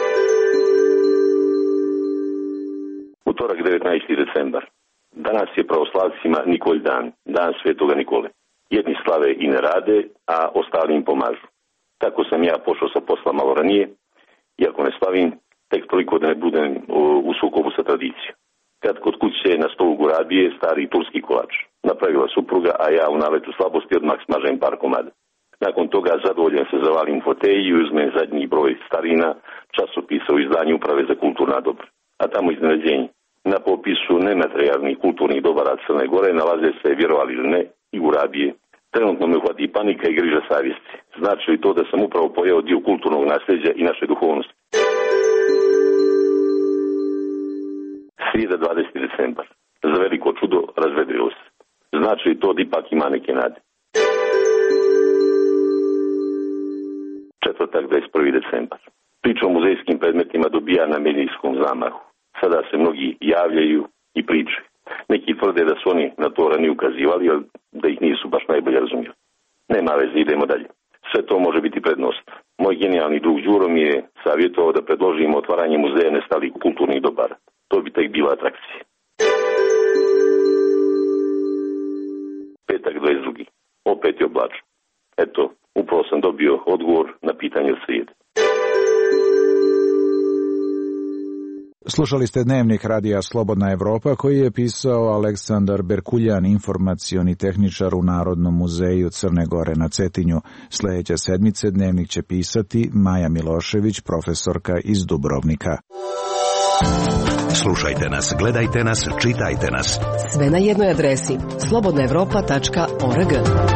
Utorak 19. decembar. Danas je pravoslavcima Nikolj dan, dan Svetoga Nikole. Jedni slave i ne rade, a ostali im pomažu. Tako sam ja pošao sa posla malo ranije, iako ne slavim, tek toliko da ne budem u sukobu sa tradicijom. Kad kod kuće na stolu gurabije stari turski kolač. Napravila supruga, a ja u naletu slabosti odmah smažem par komada. Nakon toga zadovoljan se zavalim fotelji i uzmem zadnji broj starina časopisa u izdanju Uprave za kulturna dobra. A tamo iznenađenje. Na popisu nematerijalnih kulturnih dobara Crne Gore nalaze se, vjerovali ili ne, i gurabije. Trenutno me uhvati panika i griža savjesti. Znači li to da sam upravo pojeo dio kulturnog nasljeđa i naše duhovnosti? Srijeda 20. decembar. Za veliko čudo razvedrilo se. Znači li to da ipak ima neke nade? Četvrtak 21. decembar. Priča o muzejskim predmetima dobija na medijskom zamahu. Sada se mnogi javljaju i pričaju. Neki tvrde da su oni na to ranije ukazivali, ali da ih nisu baš najbolje razumjeli. Nema veze, idemo dalje. Sve to može biti prednost. Moj genijalni drug Đuro mi je savjetovao da predložimo otvaranje muzeja nestalih kulturnih dobara. To bi tek bila atrakcija. Petak 22. Opet je oblačno. Eto, upravo sam dobio odgovor na pitanje od srijede. Slušali ste dnevnik radija Slobodna Evropa koji je pisao Aleksandar Berkuljan, informacioni tehničar u Narodnom muzeju Crne Gore na Cetinju. Sljedeće sedmice dnevnik će pisati Maja Milošević, profesorka iz Dubrovnika. Slušajte nas, gledajte nas, čitajte nas. Sve na jednoj adresi slobodnaevropa.org.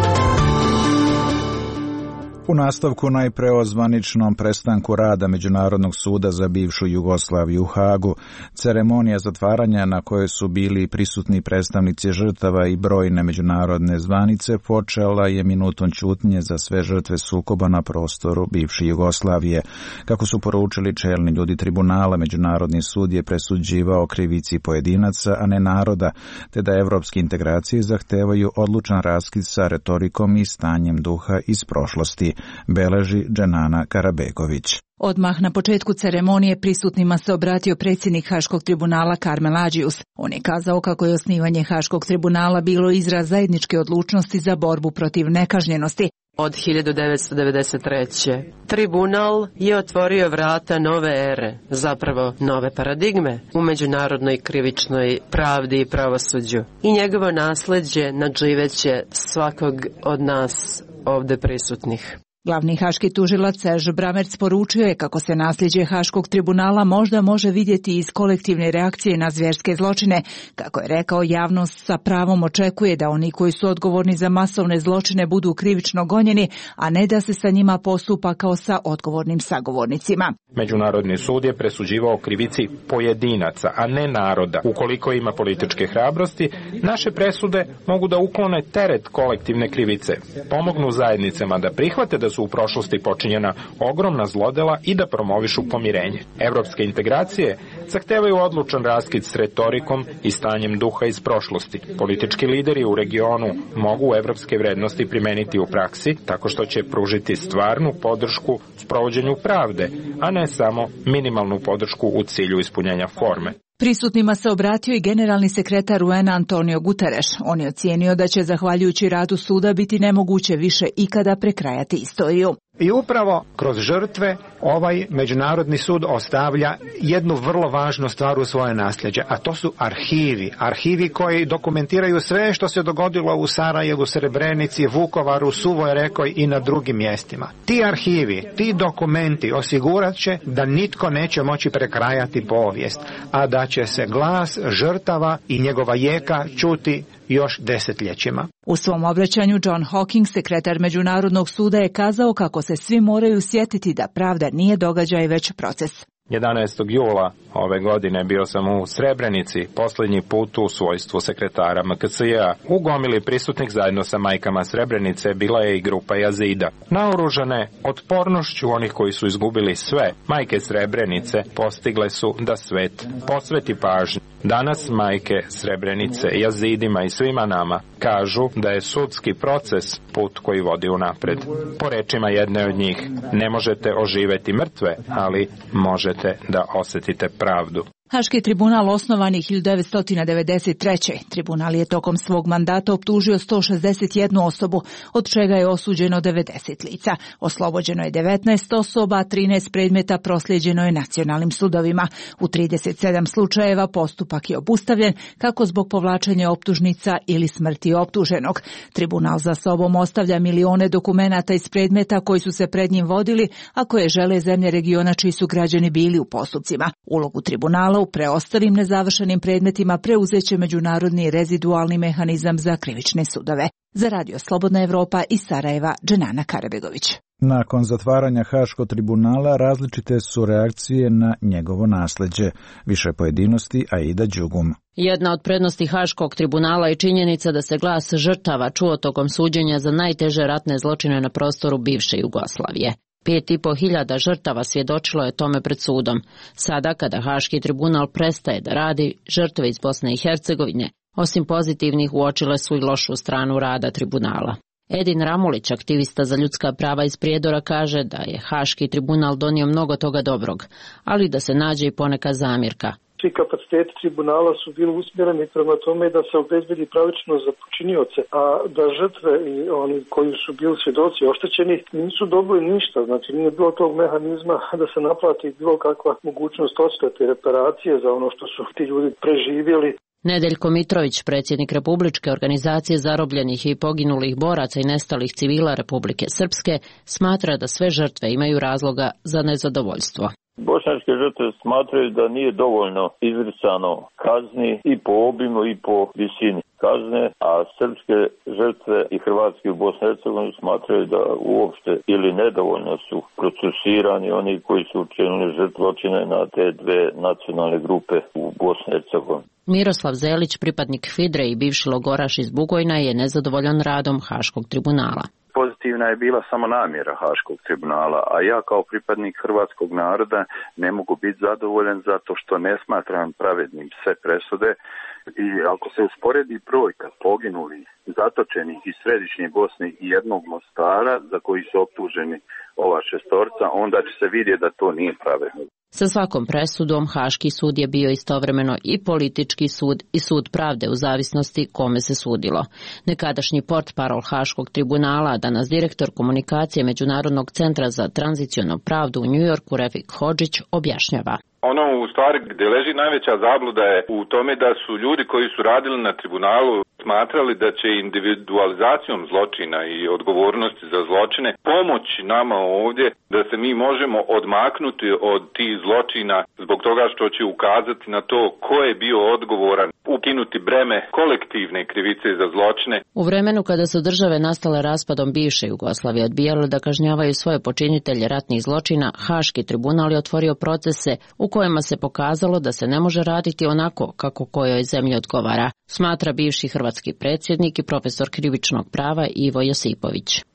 U nastavku najpre o zvaničnom prestanku rada Međunarodnog suda za bivšu Jugoslaviju u Hagu. Ceremonija zatvaranja na kojoj su bili prisutni predstavnici žrtava i brojne međunarodne zvanice počela je minutom ćutnje za sve žrtve sukoba na prostoru bivše Jugoslavije. Kako su poručili čelni ljudi tribunala, Međunarodni sud je presuđivao krivici pojedinaca, a ne naroda, te da evropske integracije zahtevaju odlučan raskid sa retorikom i stanjem duha iz prošlosti, beleži Dženana Karabegović. Odmah na početku ceremonije prisutnima se obratio predsjednik Haškog tribunala Karmel Adžius. On je kazao kako je osnivanje Haškog tribunala bilo izraz zajedničke odlučnosti za borbu protiv nekažnjenosti. Od 1993. Tribunal je otvorio vrata nove ere, zapravo nove paradigme u međunarodnoj krivičnoj pravdi i pravosuđu. I njegovo nasljeđe nadživeće svakog od nas ovdje prisutnih. Glavni haški tužilac Serž Bramerc poručio je kako se nasljeđe Haškog tribunala možda može vidjeti iz kolektivne reakcije na zvjerske zločine. Kako je rekao, javnost sa pravom očekuje da oni koji su odgovorni za masovne zločine budu krivično gonjeni, a ne da se sa njima postupa kao sa odgovornim sagovornicima. Međunarodni sud je presuđivao krivici pojedinaca, a ne naroda. Ukoliko ima političke hrabrosti, naše presude mogu da uklone teret kolektivne krivice, pomognu zajednicama da prihvate da da su u prošlosti počinjena ogromna zlodela i da promovišu pomirenje. Evropske integracije zahtevaju odlučan raskid s retorikom i stanjem duha iz prošlosti. Politički lideri u regionu mogu evropske vrednosti primeniti u praksi tako što će pružiti stvarnu podršku sprovođenju pravde, a ne samo minimalnu podršku u cilju ispunjenja forme. Prisutnima se obratio i generalni sekretar UN-a Antonio Guterres. On je ocijenio da će, zahvaljujući radu suda, biti nemoguće više ikada prekrajati istoriju. I upravo kroz žrtve ovaj međunarodni sud ostavlja jednu vrlo važnu stvar u svoje nasljeđe, a to su arhivi. Arhivi koji dokumentiraju sve što se dogodilo u Sarajevu, Srebrenici, Vukovaru, Suvoj Rekoj i na drugim mjestima. Ti arhivi, ti dokumenti osigurat će da nitko neće moći prekrajati povijest, a da će se glas žrtava i njegova jeka čuti još desetljećima. U svom obraćanju John Hawking, sekretar Međunarodnog suda, je kazao kako se svi moraju sjetiti da pravda nije događaj već proces. 11. jula ove godine bio sam u Srebrenici, posljednji put u svojstvu sekretara MKC-a. U gomili prisutnih zajedno sa majkama Srebrenice bila je i grupa Jazida. Naoružane otpornošću onih koji su izgubili sve, majke Srebrenice postigle su da svet posveti pažnju. Danas majke Srebrenice, Jazidima i svima nama kažu da je sudski proces put koji vodi unapred. Po rečima jedne od njih, ne možete oživeti mrtve, ali možete da osjetite pravdu. Haški tribunal osnovan je 1993. Tribunal je tokom svog mandata optužio 161 osobu, od čega je osuđeno 90 lica. Oslobođeno je 19 osoba, a 13 predmeta proslijeđeno je nacionalnim sudovima. U 37 slučajeva postupak je obustavljen, kako zbog povlačenja optužnica ili smrti optuženog. Tribunal za sobom ostavlja milione dokumenata iz predmeta koji su se pred njim vodili, a koje žele zemlje regiona čiji su građani bili u postupcima. Ulogu tribunala u preostalim nezavršenim predmetima preuzeće međunarodni rezidualni mehanizam za krivične sudove. Za Radio Slobodna Evropa iz Sarajeva, Dženana Karabegović. Nakon zatvaranja Haškog tribunala različite su reakcije na njegovo nasleđe. Više pojedinosti, Aida Đugum. Jedna od prednosti Haškog tribunala je činjenica da se glas žrtava čuo tokom suđenja za najteže ratne zločine na prostoru bivše Jugoslavije. 5.500 žrtava svjedočilo je tome pred sudom. Sada, kada Haški tribunal prestaje da radi, žrtve iz Bosne i Hercegovine, osim pozitivnih, uočile su i lošu stranu rada tribunala. Edin Ramulić, aktivista za ljudska prava iz Prijedora, kaže da je Haški tribunal donio mnogo toga dobrog, ali da se nađe i poneka zamjerka. Svi kapaciteti tribunala su bili usmjereni prema tome da se obezbedi pravičnost za počinioce, a da žrtve i oni koji su bili svjedoci oštećeni nisu dobili ništa. Znači nije bilo tog mehanizma da se naplati bilo kakva mogućnost odštete i reparacije za ono što su ti ljudi preživjeli. Nedeljko Mitrović, predsjednik Republičke organizacije zarobljenih i poginulih boraca i nestalih civila Republike Srpske, smatra da sve žrtve imaju razloga za nezadovoljstvo. Bošnjačke žrtve smatraju da nije dovoljno izricano kazni i po obimu i po visini kazne, a srpske žrtve i hrvatski u Bosni i Hercegovini smatraju da uopšte ili nedovoljno su procesirani oni koji su učinili zločine na te dve nacionalne grupe u Bosni i Hercegovini. Miroslav Zelić, pripadnik Fidre i bivši logoraš iz Bugojna, je nezadovoljan radom Haškog tribunala. Pozitivna je bila samo namjera Haškog tribunala, a ja kao pripadnik hrvatskog naroda ne mogu biti zadovoljan zato što ne smatram pravednim sve presude i ako se usporedi brojka poginulih, zatočenih iz središnje Bosne i jednog Mostara za koji su optuženi ova šestorca, onda će se vidjeti da to nije pravedno. Sa svakom presudom Haški sud je bio istovremeno i politički sud i sud pravde u zavisnosti kome se sudilo. Nekadašnji portparol Haškog tribunala, danas direktor komunikacije Međunarodnog centra za tranziciono pravdu u Njujorku, Refik Hodžić, objašnjava. Ono u stvari gdje leži najveća zabluda je u tome da su ljudi koji su radili na tribunalu smatrali da će individualizacijom zločina i odgovornosti za zločine pomoći nama ovdje da se mi možemo odmaknuti od tih zločina zbog toga što će ukazati na to ko je bio odgovoran, ukinuti breme kolektivne krivice za zločine. U vremenu kada su države nastale raspadom bivše Jugoslavije odbijale da kažnjavaju svoje počinitelje ratnih zločina, Haški tribunal je otvorio procese u kojima se pokazalo da se ne može raditi onako kako kojoj zemlji odgovara, smatra bivši hrvatski predsjednik i profesor krivičnog prava Ivo Josipović.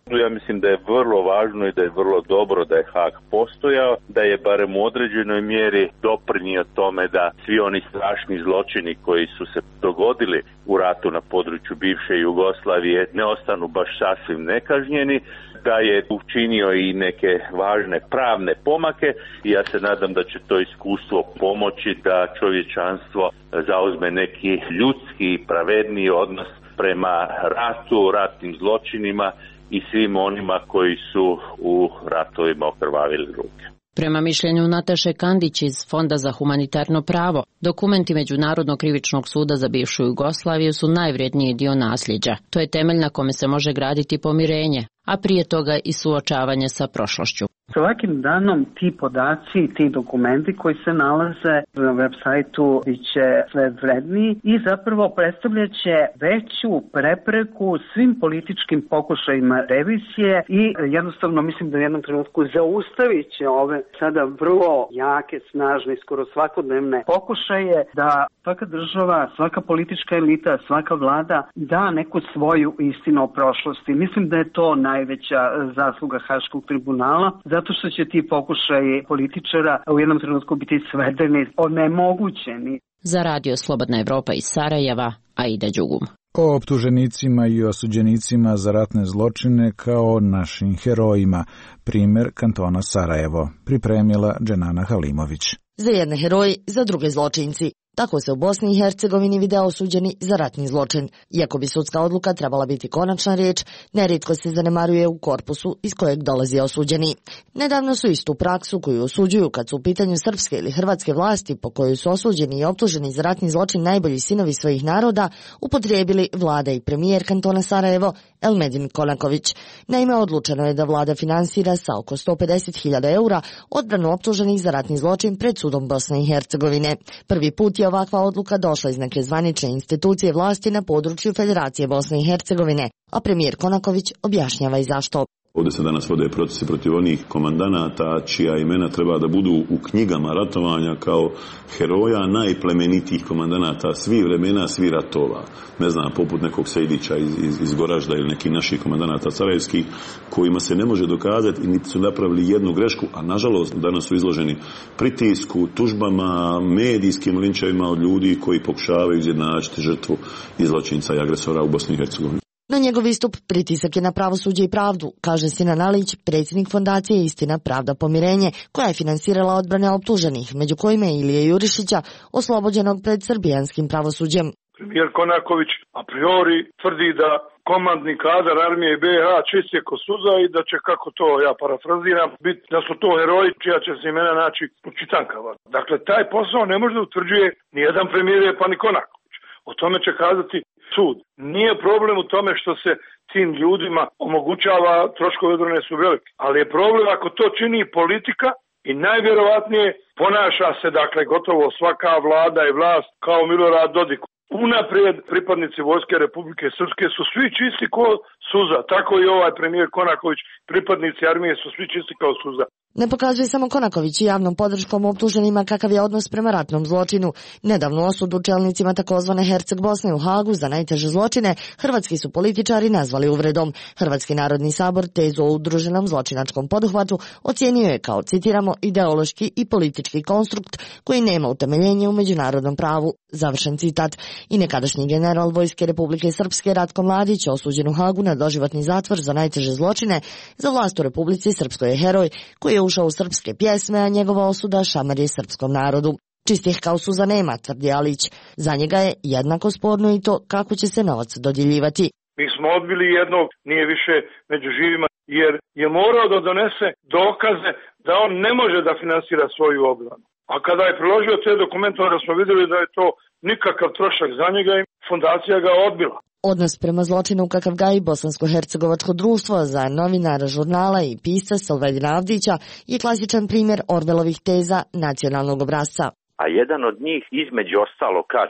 Ja mislim da je vrlo važno i da je vrlo dobro da je Haag postojao, da je barem u određenoj mjeri doprinio tome da svi oni strašni zločini koji su se dogodili u ratu na području bivše Jugoslavije ne ostanu baš sasvim nekažnjeni, da je učinio i neke važne pravne pomake i ja se nadam da će to iskustvo pomoći da čovječanstvo zauzme neki ljudski, pravedniji odnos prema ratu, ratnim zločinima i svim onima koji su u ratovima okrvavili ruke. Prema mišljenju Nataše Kandić iz Fonda za humanitarno pravo, dokumenti Međunarodnog krivičnog suda za bivšu Jugoslaviju su najvrijedniji dio nasljeđa. To je temelj na kome se može graditi pomirenje, a prije toga i suočavanje sa prošlošću. Svakim danom ti podaci i ti dokumenti koji se nalaze na web sajtu biće sve vredniji i zapravo predstavljaće veću prepreku svim političkim pokušajima revizije i jednostavno mislim da u jednom trenutku zaustavit će ove sada vrlo jake, snažne, skoro svakodnevne pokušaje da svaka država, svaka politička elita, svaka vlada da neku svoju istinu o prošlosti. Mislim da je to najveća zasluga Haškog tribunala, zato što će ti pokušaji političara u jednom trenutku biti svedeni, onemogućeni. Za Radio Slobodna Evropa iz Sarajeva, Aida Đugum. O optuženicima i osuđenicima za ratne zločine kao našim herojima, primjer kantona Sarajevo, pripremila Dženana Halimović. Za jedne heroji, za druge zločinci. Tako se u Bosni i Hercegovini vide osuđeni za ratni zločin. Iako bi sudska odluka trebala biti konačna riječ, nerijetko se zanemaruje u korpusu iz kojeg dolazi osuđeni. Nedavno su istu praksu koju osuđuju kad su u pitanju srpske ili hrvatske vlasti po kojoj su osuđeni i optuženi za ratni zločin najbolji sinovi svojih naroda, upotrijebili vlada i premijer kantona Sarajevo Elmedin Konaković. Naime, odlučeno je da vlada finansira sa oko 150.000 eura odbranu optuženih za ratni zločin pred sudom Bosne i Hercegovine. Prvi put je ovakva odluka došla iz neke zvanične institucije vlasti na području Federacije Bosne i Hercegovine, a premijer Konaković objašnjava i zašto. Ovdje se danas vode procesi protiv onih komandanata čija imena treba da budu u knjigama ratovanja kao heroja najplemenitijih komandanata svih vremena, svih ratova. Ne znam, poput nekog Sejdića iz Goražda ili nekih naših komandanata sarajevskih kojima se ne može dokazati i niti su napravili jednu grešku, a nažalost danas su izloženi pritisku, tužbama, medijskim linčevima od ljudi koji pokušavaju izjednačiti žrtvu i zločinca i agresora u Bosni i Hercegovini. No njegov istup pritisak je na pravosuđe i pravdu, kaže Sinan Alić, predsjednik fondacije Istina, pravda, pomirenje, koja je finansirala odbrane optuženih, među kojima je Ilije Jurišića, oslobođenog pred srbijanskim pravosuđem. Premijer Konaković a priori tvrdi da komandni kadar armije BiH čist je ko suza i da će, kako to ja parafraziram, biti da su to heroji čija će se imena naći u čitankama. Dakle, taj posao ne može da utvrđuje ni jedan premijer pa ni Konaković. O tome će kazati sud. Nije problem u tome što se tim ljudima omogućava, troškovi odbrane su veliki, ali je problem ako to čini politika i najvjerovatnije ponaša se, dakle, gotovo svaka vlada i vlast kao Milorad Dodik. Unaprijed pripadnici Vojske Republike Srpske su svi čisti ko suza, tako i ovaj premijer Konaković, pripadnici armije su svi čisti kao suza. Ne pokazuje samo Konaković i javnom podrškom optuženima kakav je odnos prema ratnom zločinu. Nedavnu osudu čelnicima takozvane Herceg Bosne u Hagu za najteže zločine hrvatski su političari nazvali uvredom. Hrvatski narodni sabor tezu o udruženom zločinačkom poduhvatu ocijenio je kao, citiramo, ideološki i politički konstrukt koji nema utemeljenje u međunarodnom pravu. Završen citat. I nekadašnji general Vojske Republike Srpske Ratko Mladić, osuđen u Hagu na doživotni zatvor za najteže zločine, za vlast u Republici Srpskoj je heroj koji je ušao u srpske pjesme, a njegova osuda šamar je srpskom narodu. Čistih kao suza nema, tvrdi Alić. Za njega je jednako sporno i to kako će se novac dodjeljivati. Mi smo odbili jednog, nije više među živima, jer je morao da donese dokaze da on ne može da finansira svoju obranu. A kada je priložio te dokumente, onda smo vidjeli da je to nikakav trošak za njega i fondacija ga odbila. Odnos prema zločinu kakav gaji Bosansko-hercegovačko društvo za novinara žurnala i pisca Salvedina Avdića je klasičan primjer Orvelovih teza nacionalnog obrazca. A jedan od njih između ostalo kaže,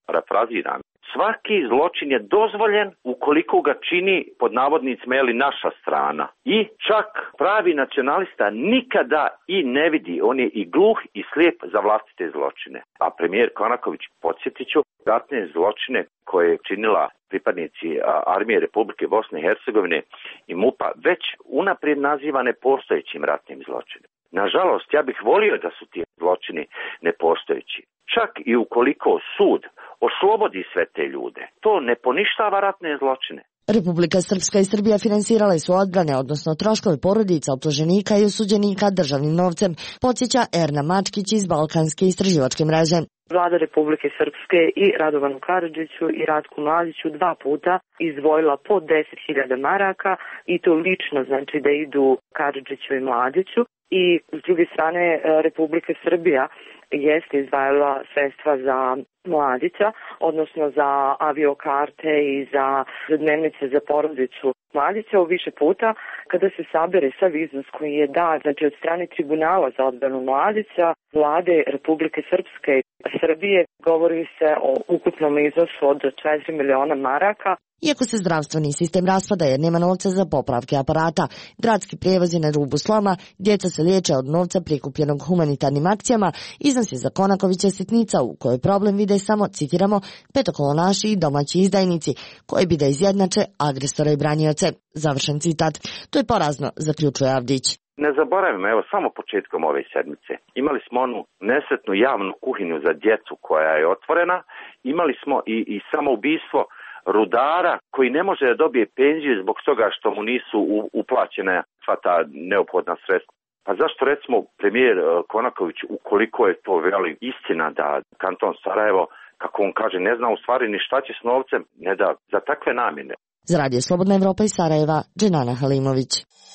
parafraziram, svaki zločin je dozvoljen ukoliko ga čini pod navodnicima naša strana. I čak pravi nacionalista nikada i ne vidi, on je i gluh i slijep za vlastite zločine. A premijer Konaković, podsjetit ću, ratne zločine koje je činila pripadnici armije Republike Bosne i Hercegovine i MUP-a već unaprijed nazivane postojećim ratnim zločinima. Nažalost, ja bih volio da su ti zločini nepostojeći. Čak i ukoliko sud oslobodi sve te ljude, to ne poništava ratne zločine. Republika Srpska i Srbija finansirale su odbrane, odnosno troškove porodica optuženika i osuđenika državnim novcem, podsjeća Erna Mačkić iz Balkanske istraživačke mreže. Vlada Republike Srpske i Radovanu Karadžiću i Ratku Mladiću 2 puta izdvojila po 10.000 maraka i to lično, znači da idu Karadžiću i Mladiću. I s druge strane Republika Srbija jeste izdvajala sredstva za Mladića, odnosno za aviokarte i za dnevnice za porodicu Mladića u više puta. Kada se sabere sav iznos koji je dat, znači od strane Tribunala za odbranu Mladića, Vlade Republike Srpske i Srbije, govori se o ukupnom iznosu od 4 miliona maraka. Iako se zdravstveni sistem raspada jer nema novca za popravke aparata, gradski prijevoz je na rubu sloma, djeca se liječe od novca prikupljenog humanitarnim akcijama, iznos je za Konakovića sitnica u kojoj problem vide samo, citiramo, petokolonaši i domaći izdajnici, koji bi da izjednače agresora i branioce. Završen citat. To je porazno, zaključuje Avdić. Ne zaboravimo, evo samo početkom ove sedmice. Imali smo onu nesretnu javnu kuhinju za djecu koja je otvorena, imali smo i samoubistvo rudara koji ne može da dobije penziju zbog toga što mu nisu uplaćene sva ta neophodna sredstva. Pa zašto recimo premijer Konaković, ukoliko je to istina da kanton Sarajevo, kako on kaže, ne zna u stvari ni šta će s novcem, ne da za takve namjene. Za Radio Slobodna Evropa iz Sarajeva, Dženana Halimović.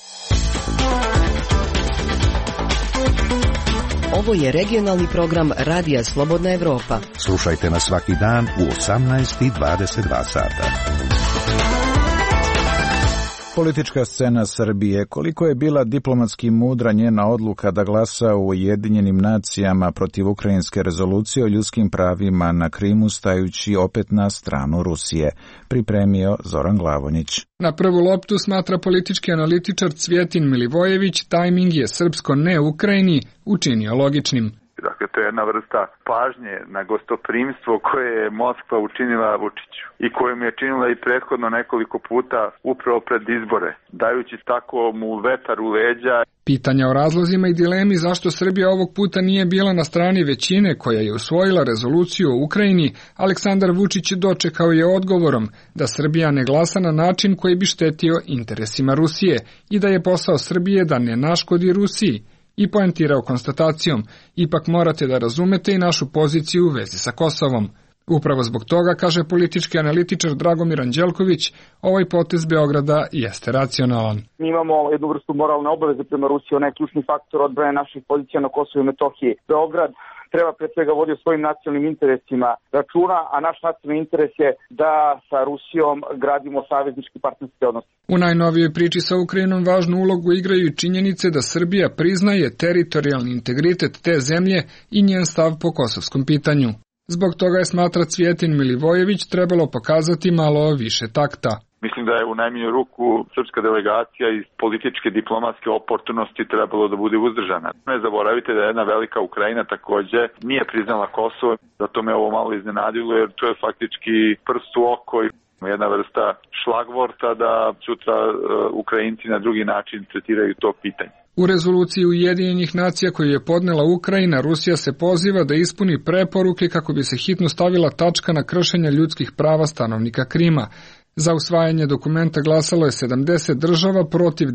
Ovo je regionalni program Radija Slobodna Evropa. Slušajte nas svaki dan u 18 i 22 sata. Politička scena Srbije, koliko je bila diplomatski mudra njena odluka da glasa u Ujedinjenim nacijama protiv ukrajinske rezolucije o ljudskim pravima na Krimu, stajući opet na stranu Rusije, pripremio Zoran Glavonjić. Na prvu loptu, smatra politički analitičar Cvjetin Milivojević, tajming je srpsko ne Ukrajini učinio logičnim. Dakle, to je jedna vrsta pažnje na gostoprimstvo koje je Moskva učinila Vučiću i koju mu je činila i prethodno nekoliko puta upravo pred izbore, dajući tako mu vetar u leđa. Pitanja o razlozima i dilemi zašto Srbija ovog puta nije bila na strani većine koja je usvojila rezoluciju o Ukrajini, Aleksandar Vučić dočekao je odgovorom da Srbija ne glasa na način koji bi štetio interesima Rusije i da je posao Srbije da ne naškodi Rusiji. I poentirao konstatacijom, ipak morate da razumete i našu poziciju u vezi sa Kosovom. Upravo zbog toga, kaže politički analitičar Dragomir Anđelković, ovaj potez Beograda jeste racionalan. Mi imamo jednu vrstu moralne obaveze prema Rusiji, ona je ključni faktor odbrane naših pozicija na Kosovu i Metohiji. Beograd treba pre svega vodi o svojim nacionalnim interesima računa, a naš nacionalni interes je da sa Rusijom gradimo saveznički partnerski odnos. U najnovijoj priči sa Ukrajinom važnu ulogu igraju i činjenice da Srbija priznaje teritorijalni integritet te zemlje i njen stav po kosovskom pitanju. Zbog toga je, smatra Cvjetin Milivojević, trebalo pokazati malo više takta. Mislim da je u najmanju ruku srpska delegacija iz političke diplomatske oportunosti trebalo da bude uzdržana. Ne zaboravite da je jedna velika Ukrajina takođe nije priznala Kosovo, zato me ovo malo iznenadilo jer to je faktički prst u oko i jedna vrsta šlagvorta da sutra Ukrajinci na drugi način tretiraju to pitanje. U rezoluciji Ujedinjenih nacija koju je podnela Ukrajina, Rusija se poziva da ispuni preporuke kako bi se hitno stavila tačka na kršenje ljudskih prava stanovnika Krima. Za usvajanje dokumenta glasalo je 70 država protiv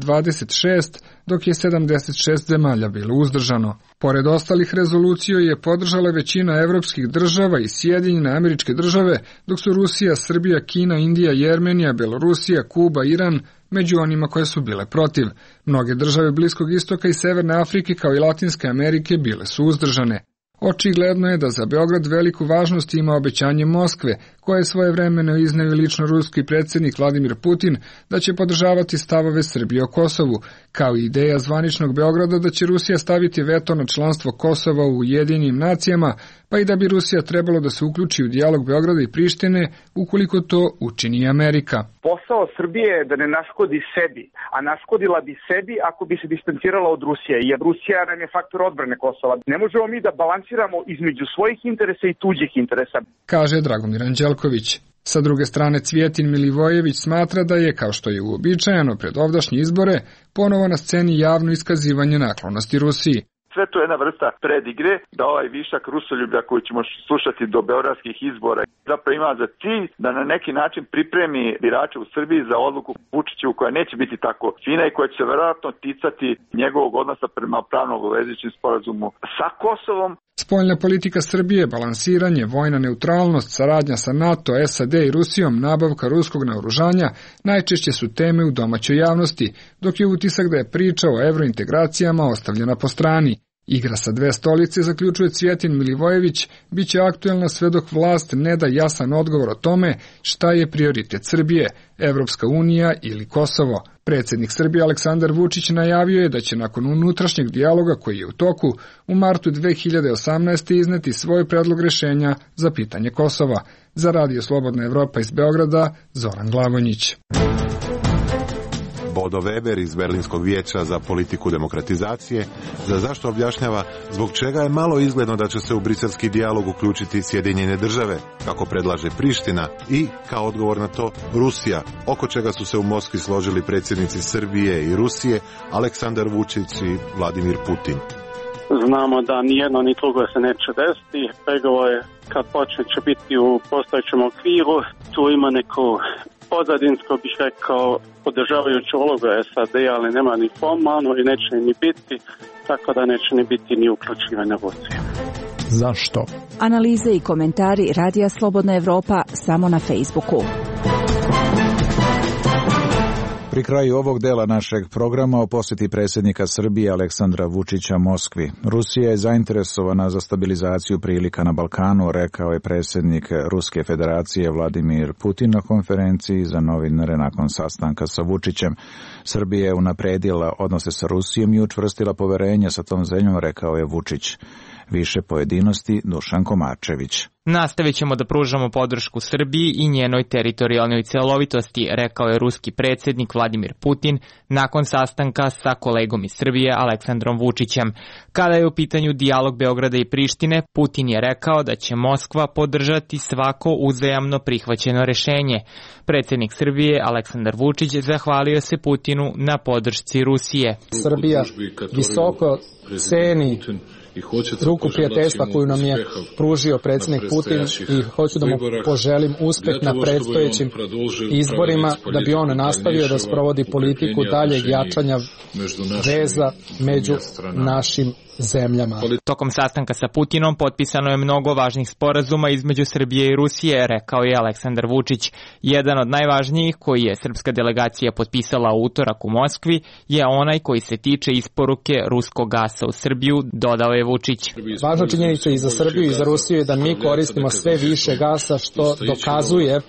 26, dok je 76 zemalja bilo uzdržano. Pored ostalih rezoluciju je podržala većina evropskih država i Sjedinjene Američke Države, dok su Rusija, Srbija, Kina, Indija, Jermenija, Belorusija, Kuba, Iran među onima koje su bile protiv. Mnoge države Bliskog istoka i Severne Afrike kao i Latinske Amerike bile su uzdržane. Očigledno je da za Beograd veliku važnost ima obećanje Moskve, koje svojevremeno izneo lično ruski predsjednik Vladimir Putin da će podržavati stavove Srbije o Kosovu, kao i ideja zvaničnog Beograda da će Rusija staviti veto na članstvo Kosova u Ujedinjenim nacijama, pa i da bi Rusija trebalo da se uključi u dijalog Beograda i Prištine ukoliko to učini Amerika. Posao Srbije je da ne naškodi sebi, a naškodila bi sebi ako bi se distancirala od Rusije, jer Rusija nam je faktor odbrane Kosova. Ne možemo mi da balansiramo između svojih interesa i tuđih interesa, kaže Dragomir Anđelković. Sa druge strane, Cvijetin Milivojević smatra da je, kao što je uobičajeno pred ovdašnje izbore, ponovo na sceni javno iskazivanje naklonosti Rusiji. Sve to je jedna vrsta predigre da ovaj višak rusoljublja koji ćemo slušati do beogradskih izbora zapravo ima za cilj da na neki način pripremi birače u Srbiji za odluku Vučiću koja neće biti tako fina i koja će se verovatno ticati njegovog odnosa prema pravno obavezujućem sporazumu sa Kosovom. Spoljna politika Srbije, balansiranje, vojna neutralnost, saradnja sa NATO, SAD i Rusijom, nabavka ruskog naoružanja najčešće su teme u domaćoj javnosti, dok je utisak da je priča o evrointegracijama ostavljena po strani. Igra sa dve stolice, zaključuje Cvijetin Milivojević, bit će aktuelna sve dok vlast ne da jasan odgovor o tome šta je prioritet Srbije, Evropska unija ili Kosovo. Predsjednik Srbije Aleksandar Vučić najavio je da će nakon unutrašnjeg dijaloga koji je u toku u martu 2018. izneti svoj predlog rješenja za pitanje Kosova. Za Radio Slobodna Evropa iz Beograda, Zoran Glavonjić. Bodo Weber iz Berlinskog vijeća za politiku demokratizacije za zašto objašnjava zbog čega je malo izgledno da će se u briselski dijalog uključiti Sjedinjene države, kako predlaže Priština, i kao odgovor na to Rusija, oko čega su se u Moskvi složili predsjednici Srbije i Rusije, Aleksandar Vučić i Vladimir Putin. Znamo da ni jedno ni drugo se neće desiti. Pregovore kad počne će biti u postojećem okviru. Tu ima neko pozadinsko, bih rekao, podržavajuću ulogu SAD, ali nema ni formalno i neće ni biti, tako da neće ni biti ni uključivanja Rusije. Zašto? Analize i komentari Radija Slobodna Evropa samo na Facebooku. Pri kraju ovog dela našeg programa o posjeti predsjednika Srbije Aleksandra Vučića Moskvi. Rusija je zainteresovana za stabilizaciju prilika na Balkanu, rekao je predsjednik Ruske federacije Vladimir Putin na konferenciji za novinare nakon sastanka sa Vučićem. Srbija je unapredila odnose sa Rusijom i učvrstila poverenje sa tom zemljom, rekao je Vučić. Više pojedinosti Dušan Komačević. Nastavit ćemo da pružamo podršku Srbiji i njenoj teritorijalnoj celovitosti, rekao je ruski predsjednik Vladimir Putin nakon sastanka sa kolegom iz Srbije Aleksandrom Vučićem. Kada je u pitanju dijalog Beograda i Prištine, Putin je rekao da će Moskva podržati svako uzajamno prihvaćeno rešenje. Predsjednik Srbije Aleksandar Vučić zahvalio se Putinu na podršci Rusije. Srbija visoko ceni ruku prijateljstva koju nam je pružio predsjednik Putin i hoću da mu poželim uspeh na predstojećim izborima, da bi on nastavio da sprovodi politiku daljeg jačanja veza među našim zemljama. Tokom sastanka sa Putinom potpisano je mnogo važnih sporazuma između Srbije i Rusije, rekao je Aleksandar Vučić. Jedan od najvažnijih koji je srpska delegacija potpisala u utorak u Moskvi je onaj koji se tiče isporuke ruskog gasa u Srbiju, dodao je Vučić. Važna činjenica i za Srbiju i za Rusiju je da mi koristimo sve više gasa, što dokazuje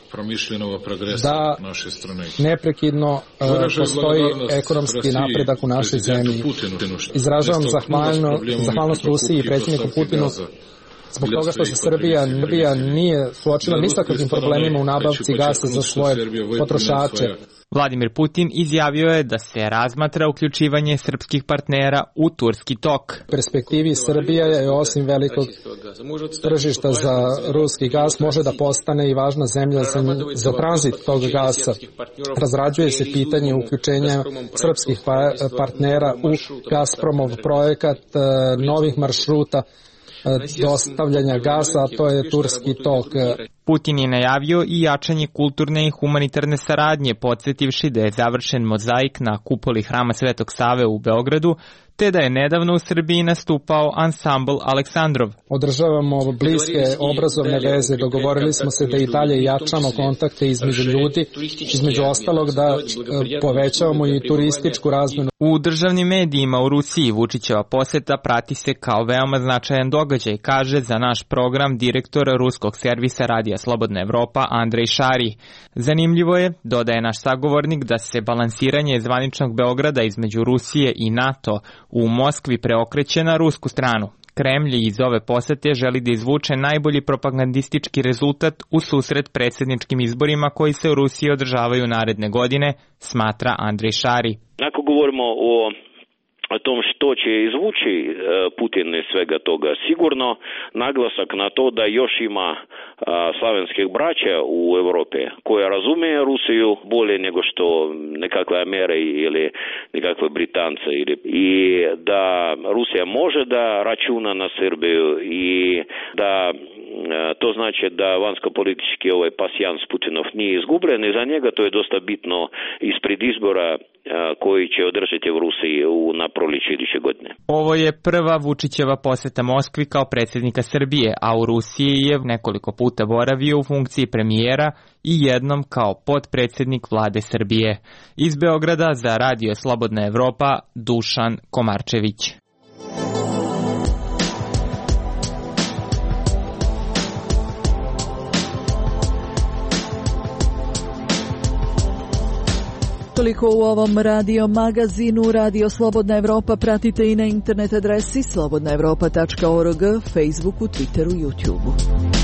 da neprekidno postoji ekonomski napredak u našoj zemlji. Izražavam zahvalnost Rusiji i predsjedniku Putinu zbog toga što se Srbija nije suočila ni sa kakvim problemima u nabavci gasa za svoje potrošače. Vladimir Putin izjavio je da se razmatra uključivanje srpskih partnera u Turski tok. U perspektivi Srbija je osim velikog tržišta za ruski gas može da postane i važna zemlja za tranzit tog gasa. Razrađuje se pitanje uključenja srpskih partnera u Gazpromov projekat novih maršruta dostavljanja gasa, a to je Turski tok. Putin je najavio i jačanje kulturne i humanitarne saradnje, podsjetivši da je završen mozaik na kupoli Hrama Svetog Save u Beogradu, te da je nedavno u Srbiji nastupao ansambl Aleksandrov. Održavamo bliske obrazovne veze, dogovorili smo se da i dalje jačamo kontakte između ljudi, između ostalog da povećavamo i turističku razmenu. U državnim medijima u Rusiji Vučićeva poseta prati se kao veoma značajan događaj, kaže za naš program direktor ruskog servisa Radija Slobodna Evropa Andrej Šari. Zanimljivo je, dodaje naš sagovornik, da se balansiranje zvaničnog Beograda između Rusije i NATO u Moskvi preokreće na rusku stranu. Kremlj iz ove posete želi da izvuče najbolji propagandistički rezultat u susret predsjedničkim izborima koji se u Rusiji održavaju naredne godine, smatra Andrej Šari. Ako govorimo o tom što će izvući Putin iz svega toga, sigurno naglasak na to da još ima slavenskih braća u Europi koja razumije Rusiju bolje nego što nekakve Ameri ili nekakve Britance i da Rusija može da računa na Srbiju i da to znači da vanjsko-politički ovaj pasijans Putinov nije izgubljen i za njega to je dosta bitno ispred izbora koji će održati u Rusiji na proljeće iduće godine. Ovo je prva Vučićeva poseta Moskvi kao predsjednika Srbije, a u Rusiji je nekoliko puta boravio u funkciji premijera i jednom kao potpredsjednik vlade Srbije. Iz Beograda za Radio Slobodna Evropa, Dušan Komarčević. Toliko u ovom radio magazinu. Radio Slobodna Evropa pratite i na internet adresi slobodnaevropa.org, Facebooku, Twitteru, YouTubeu.